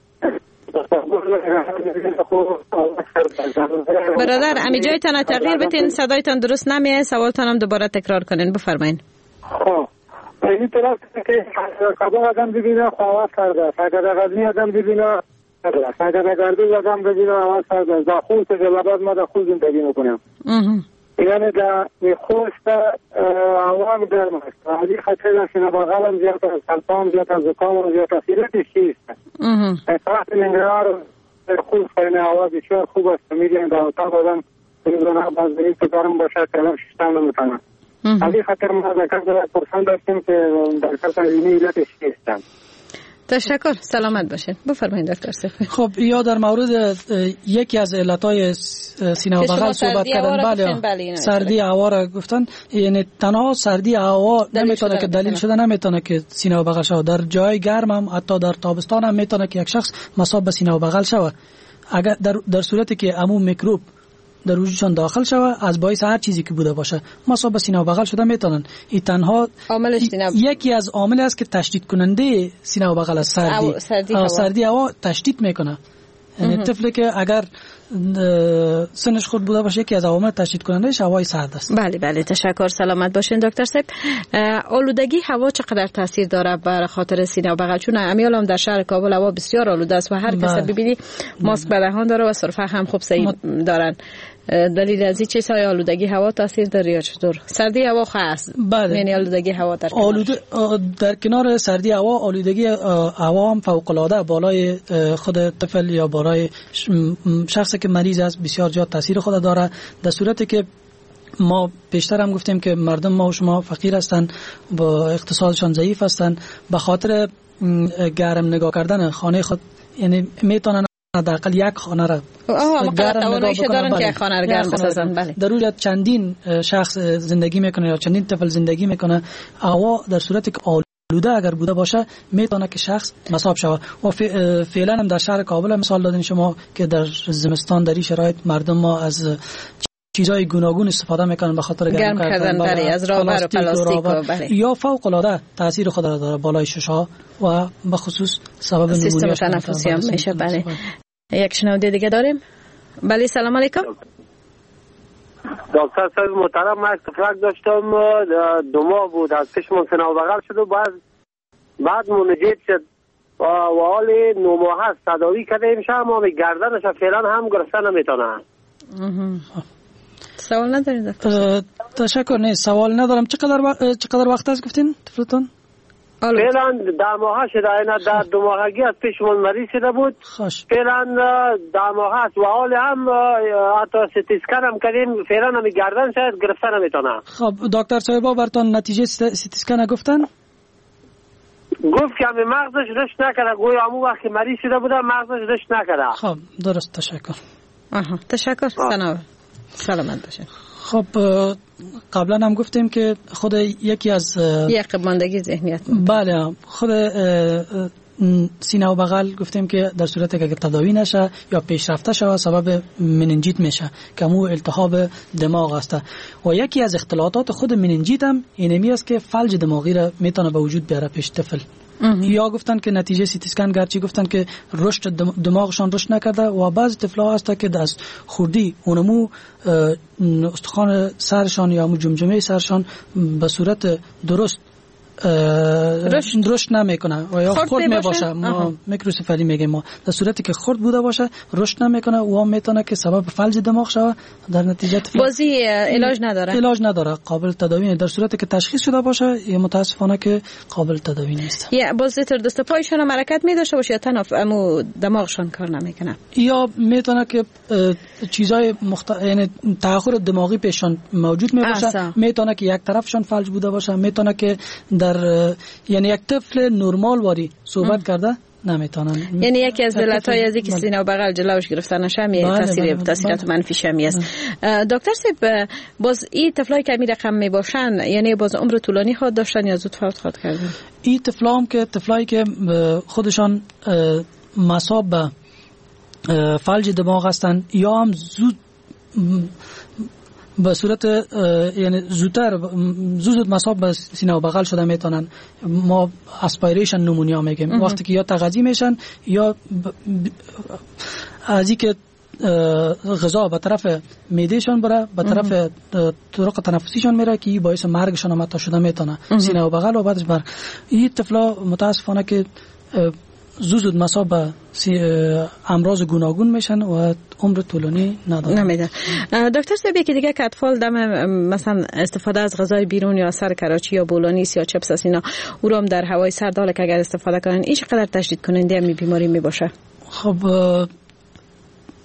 برادر امی جایتان تغییر بتین صدایتان درست نمیاد سوالتان هم دوباره تکرار کنین بفرمایید. خب این طرف که کباب آدم ببینه خواهد کرده اگر غزنی آدم ببینه اگر گردوز آدم ببینه آواز کرده در خوست جلابات ما در خوست زندگی میکنم یعنی در خوست عوام گرم است حالی خطر در سینه بغلم زیاد از سلطان زیاد از زکام زیاد از سیرتش چیست اطلاعات نگرار خوب فین هوا بسیار خوب است. میگن در اتاق آدم روزانه باز این که گرم باشه کلام شستن نمیتونه. علی خاطر ما ذکر در پرسان داشتیم که در کسان اینی علتش چیستن. تشکر، سلامت باشین. بفرمایید دکتر سیفی. خب یا در مورد یکی از علتهای سینه و بغل صحبت کردن. بله، بله سردی هوا را گفتن. یعنی تنها سردی هوا نمیتونه که دلیل شده نمیتونه که سینه و بغل شود. در جای گرم هم حتی در تابستان هم میتونه که یک شخص مصاب به سینه و بغل شود. اگر در در صورتی که عموم میکروب در وجودشان داخل شود از باعث هر چیزی که بوده باشه مصاب به سینه و بغل شده میتونن. این تنها یکی از عامل است که تشدید کننده سینه و بغل است. سردی سردی هوا, سردی هوا تشدید میکنه. یعنی طفلی که اگر سنش خود بوده باشه یکی از عوامل تشدید کنندهش هوای سرد است. بله بله، تشکر، سلامت باشین دکتر صاحب. آلودگی هوا چقدر تاثیر داره بر خاطر سینه و بغل؟ چون امیال هم در شهر کابل هوا بسیار آلوده است و هر کس ببینی ماسک به دهان داره و سرفه هم خوب صحیح دارن. دلیل از این چیزهای آلودگی هوا تاثیر داره یا چطور؟ سردی هوا خاص. بله. یعنی آلودگی هوا در کنار آلوده در کنار سردی هوا آلودگی هوا هم فوق العاده بالای خود طفل یا بالای شخصی که مریض است بسیار زیاد تاثیر خود داره. در صورتی که ما پیشتر هم گفتیم که مردم ما و شما فقیر هستند، با اقتصادشان ضعیف هستند، به خاطر گرم نگاه کردن خانه خود یعنی میتونن حداقل یک خانه را گرم نگاه بکنن که خانه را گرم بسازن. بله. در روی چندین شخص زندگی میکنه یا چندین طفل زندگی میکنه. هوا در صورتی که آلوده اگر بوده باشه میتونه که شخص مصاب شود. و فعلا هم در شهر کابل مثال دادین شما که در زمستان در این شرایط مردم ما از چیزای گوناگون استفاده میکنن به خاطر گرم کردن. بله، از رابر و پلاستیک و بله. یا فوق العاده تاثیر خود را داره بالای ششها و به خصوص سبب سیستم تنفسی هم میشه. بله. یک شنونده دیگه داریم. بله، سلام علیکم. دکتر صاحب محترم، من استفراغ داشتم دو ماه بود از چشمم سینه و بغل شد و بعد بعد منجد شد و حال نو ماه هست تداوی کردیم شما ما گردنش فعلا هم گرفته نمیتونه. سوال ندارید دکتر؟ تشکر. نه سوال ندارم. چقدر و... چقدر وقت است گفتین طفلتون؟ فعلا در ماه شده، اینا در دو ماهگی از پیشمون مریض شده بود. فعلا در ماه هست و حال هم حتی سیتی اسکن هم کردیم فعلا هم گردن شاید گرفته نمیتونه. خب دکتر صاحبا براتون نتیجه سیتی اسکن گفتن؟ گفت که همه مغزش رشد نکرده، گویا همون وقت که مریض شده بوده مغزش رشد نکرده. خب درست، تشکر. آها، تشکر. سلام. سلامت باشه. خب قبلا هم گفتیم که خود یکی از یقب ماندگی ذهنیت. بله، خود سینه و بغل گفتیم که در صورتی که اگر تداوی نشه یا پیشرفته شه سبب مننجیت میشه که مو التهاب دماغ است. و یکی از اختلالات خود مننجیت هم اینمی است که فلج دماغی را میتونه به وجود بیاره پیش طفل. یا گفتن که نتیجه سی تی اسکن گرچه گفتن که رشد دماغشان رشد نکرده و بعضی طفل‌ها هست که از خوردی اونمو استخوان سرشان یا جمجمه سرشان به صورت درست رشد رشد نمیکنه و یا خرد میباشه. ما میکروسفالی میگیم. ما در صورتی که خرد بوده باشه رشد نمیکنه و میتونه که سبب فلج دماغ شوه. در نتیجه بازی علاج نداره علاج نداره قابل تداوی. در صورتی که تشخیص شده باشه یا متاسفانه که قابل تداوی نیست. یا بازی تر دست پایشون هم حرکت میداشه باشه یا تنف امو دماغشون کار نمیکنه یا میتونه که چیزای مخت... یعنی تأخر دماغی پیششون موجود میباشه. میتونه که یک طرفشون فلج بوده باشه. میتونه که در یعنی یک طفل نرمال واری صحبت کرده نمیتونن. یعنی یکی از علتهای از اینکه سینه و بغل جلوش گرفتن نشه می تاثیر تاثیرات منفی شمی است. دکتر صاحب باز این طفلای که می رقم می باشن یعنی باز عمر طولانی خود داشتن یا زود فوت خود کردن؟ این طفلام که طفلایی که خودشان مصاب به فلج دماغ هستن یا هم زود به صورت یعنی زودتر زود مصاب به سینه و بغل شده میتونن. ما اسپایریشن نمونیا میگیم. وقتی که یا تغذیه میشن یا از اینکه غذا به طرف معدهشون بره به طرف طرق تنفسیشون میره که باعث مرگشون هم تا شده میتونه. سینه و بغل و بعدش بر این طفلا متاسفانه که زود زود مصاب به امراض گوناگون میشن و عمر طولانی ندارن. نمیده. دکتر صاحب که دیگه که اطفال دم مثلا استفاده از غذای بیرون یا سر کراچی یا بولانیس یا چپس است اینا او رو هم در هوای سرد حالا که اگر استفاده کنن این چقدر تشدید کننده می بیماری می باشه؟ خب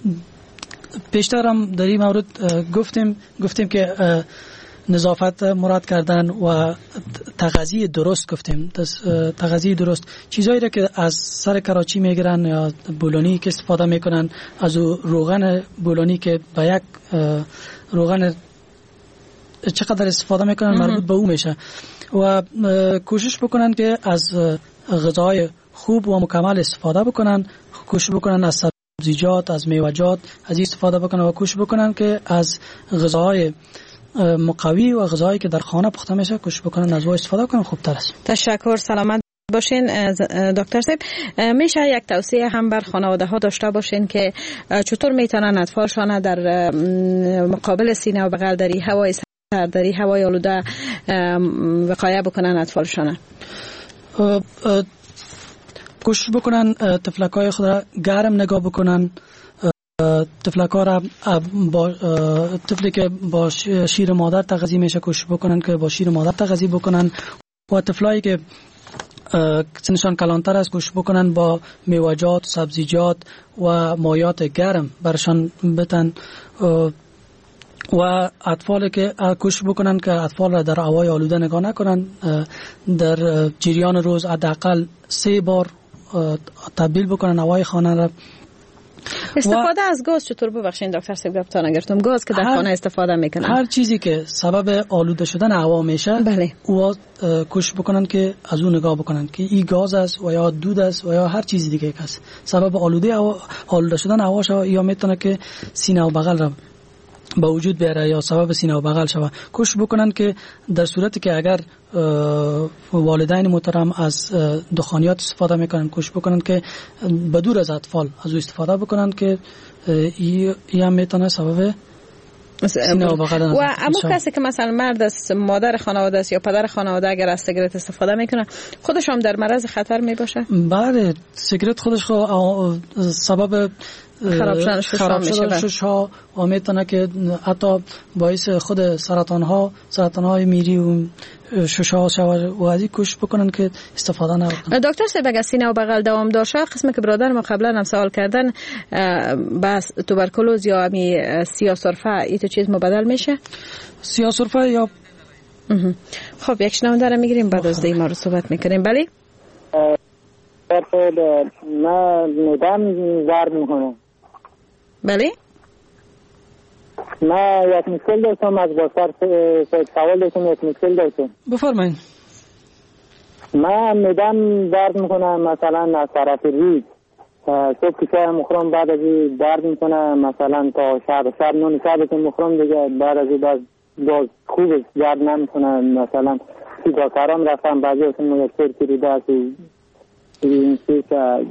پیشتر هم در این مورد گفتیم گفتیم که نظافت مراد کردن و تغذیه درست گفتیم. تغذیه درست چیزایی را که از سر کراچی میگیرن یا بولونی که استفاده میکنن، از روغن بولونی که به یک روغن چقدر استفاده میکنن مربوط به او میشه و کوشش بکنن که از غذای خوب و مکمل استفاده بکنن، کوشش بکنن از سبزیجات، از میوه‌جات از این استفاده بکنن و کوشش بکنن که از غذاهای مقوی و غذایی که در خانه پخته میشه کوشش بکنن از او استفاده کنن، خوبتر است. تشکر، سلامت باشین دکتر صاحب. میشه یک توصیه هم بر خانواده ها داشته باشین که چطور میتونن اطفالشان در مقابل سینه و بغل دری، هوای سردری، هوای آلوده وقایه بکنن اطفالشان؟ کوشش بکنن طفلکای خود را گرم نگاه بکنن، طفلکا را با طفلی که با شیر مادر تغذیه میشه کوشش بکنن که با شیر مادر تغذیه بکنن و طفلایی که سنشان کلانتر است کوشش بکنن با میوه‌جات، سبزیجات و مایات گرم برشان بتن و اطفالی که کوشش بکنن که اطفال را در هوای آلوده نگاه نکنن، در جریان روز حداقل سه بار تبدیل بکنن هوای خانه را. استفاده از گاز چطور؟ ببخشید دکتر صاحب گفتن نگرفتم، گاز که در خانه استفاده میکنن، هر چیزی که سبب آلوده شدن هوا میشه بله او کوشش بکنن که از اون نگاه بکنن که این گاز است و یا دود است و یا هر چیز دیگه که است سبب آلوده هوا آلوده شدن هوا شود یا میتونه که سینه و بغل را با وجود بیاره یا سبب سینه و بغل شود. کوشش بکنن که در صورتی که اگر والدین محترم از دخانیات استفاده میکنن کوشش بکنن که بدور از اطفال از او استفاده بکنن که این هم میتونه سبب سینه و بغل و اما کسی که مثلا مرد است، مادر خانواده است یا پدر خانواده اگر از سیگرت استفاده میکنه خودش هم در معرض خطر میباشه؟ بله، سیگرت خودش سبب خراب شدن شش ها و میتونه که حتی باعث خود سرطان ها سرطان های میری و شش ها شود و از این کوشش بکنن که استفاده نکنن. دکتر صاحب اگر سینه و بغل دوام داشته، قسمی که برادر ما قبلا هم سوال کردن، بس توبرکلوز یا امی سیاه‌سرفه این تو چیز مبدل میشه؟ سیاه‌سرفه یا خب یک شنونده رو میگیریم بعد از دیگه ما رو صحبت میکنیم. بله من ندم زرد میکنم. بله من یک مشکل داشتم از بسر سوال داشتم یک مشکل داشتم. بفرمایید. من ندم درد میکنم مثلا از طرف ریز صبح که چای مخورم بعد از این درد میکنم مثلا تا شب شب نون شب که مخورم دیگه بعد از این باز, باز خوب درد نمیکنم. مثلا سی دکترام رفتم بعضی هستم مگه سر کریده است این چیز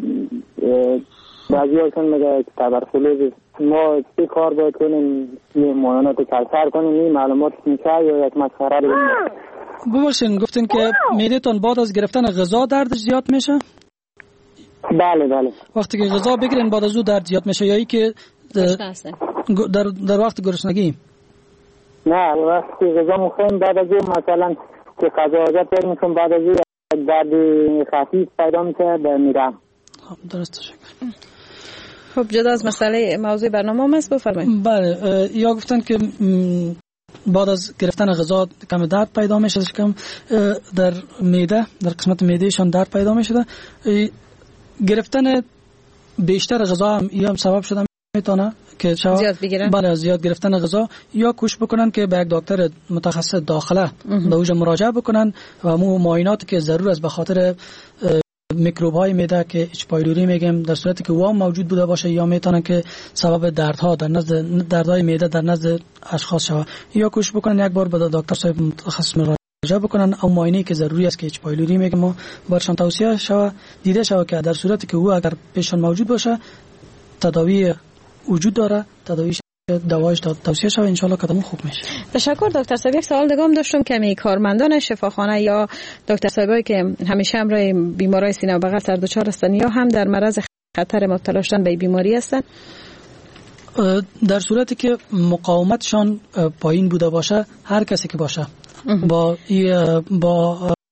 بعضی هستم مگه تبرکلوز ما چی کار باید کنیم؟ یه معاینات کلسر کنیم؟ این معلومات میشه یا یک مسخره بگیم؟ ببخشین گفتین که معده‌تان بعد از گرفتن غذا دردش زیاد میشه؟ بله بله. وقتی که غذا بگیرین بعد از اون درد زیاد میشه یا ای که در در وقت گرسنگی؟ نه وقتی غذا میخوریم بعد از اون مثلا که غذا حاجت میکنم بعد از اون درد خفیف پیدا میشه به میرم. خب درست شکر. خب جدا از مسئله موضوع برنامه است بفرمایید. بله یا گفتن که بعد از گرفتن غذا کم درد پیدا میشه، کم در معده در قسمت معدهشان درد پیدا میشه. گرفتن بیشتر غذا هم هم سبب شده میتونه که زیاد بگیرن. بله زیاد گرفتن غذا یا کوشش بکنن که به یک دکتر متخصص داخله به اوجا مراجعه بکنن و مو معایناتی که ضرور است به خاطر میکروب های معده که اچ پایلوری میگیم در صورتی که وام موجود بوده باشه یا میتونه که سبب دردها در نزد دردهای معده در نزد اشخاص شود یا کوشش بکنن یک بار به دکتر صاحب متخصص مراجعه بکنن او معاینه که ضروری است که اچ پایلوری میگیم ما برشان توصیه شود دیده شود که در صورتی که او اگر پیشان موجود باشه تداوی وجود داره، تداویش دوایش توصیه شود ان شاء الله کدام خوب میشه. تشکر دکتر صاحب. یک سوال دیگه هم داشتم که می کارمندان شفاخانه یا دکتر صاحبایی که همیشه همراه بیمارای سینه و بغل سر دچار هستن یا هم در معرض خطر مبتلا شدن به بیماری هستن؟ در صورتی که مقاومتشان پایین بوده باشه هر کسی که باشه با با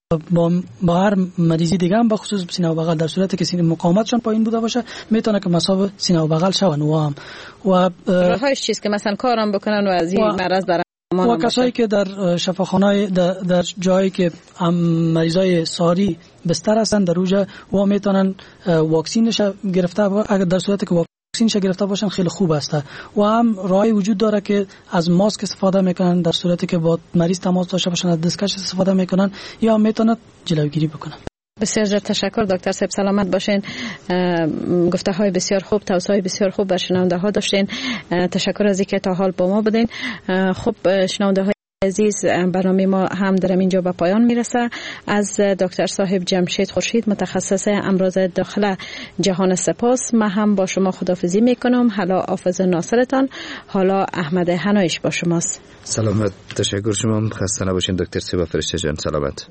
با با هر مریضی دیگه هم به خصوص سینه و بغل در صورتی که سینه مقاومتشون پایین بوده باشه میتونه که مصاب سینه و بغل شون و هم و راهش چیست که مثلا کارم بکنن و از این مرض در و کسایی که در شفاخانه در, در جایی که مریضای ساری بستر هستن در اوجا و میتونن واکسینش گرفته اگر در صورتی که واکسینش گرفته باشن خیلی خوب است و هم راهی وجود داره که از ماسک استفاده میکنن در صورتی که با مریض تماس داشته باشن از دستکش استفاده میکنن یا میتونن جلوگیری بکنن. بسیار زیاد تشکر دکتر صاحب، سلامت باشین. گفته های بسیار خوب، توصیه های بسیار خوب بر شنونده ها داشتین. تشکر از اینکه تا حال با ما بودین. خب شنونده های عزیز، برنامه ما هم در اینجا به پایان میرسه. از دکتر صاحب جمشید خورشید متخصص امراض داخله جهان سپاس. من هم با شما خداحافظی میکنم. حالا حافظ ناصرتان، حالا احمد حنایش با شماست. سلامت، تشکر شما، خسته نباشین دکتر سیبا فرشته جان. سلامت.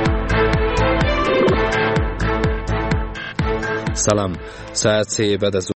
سلام، ساعت سه بعد از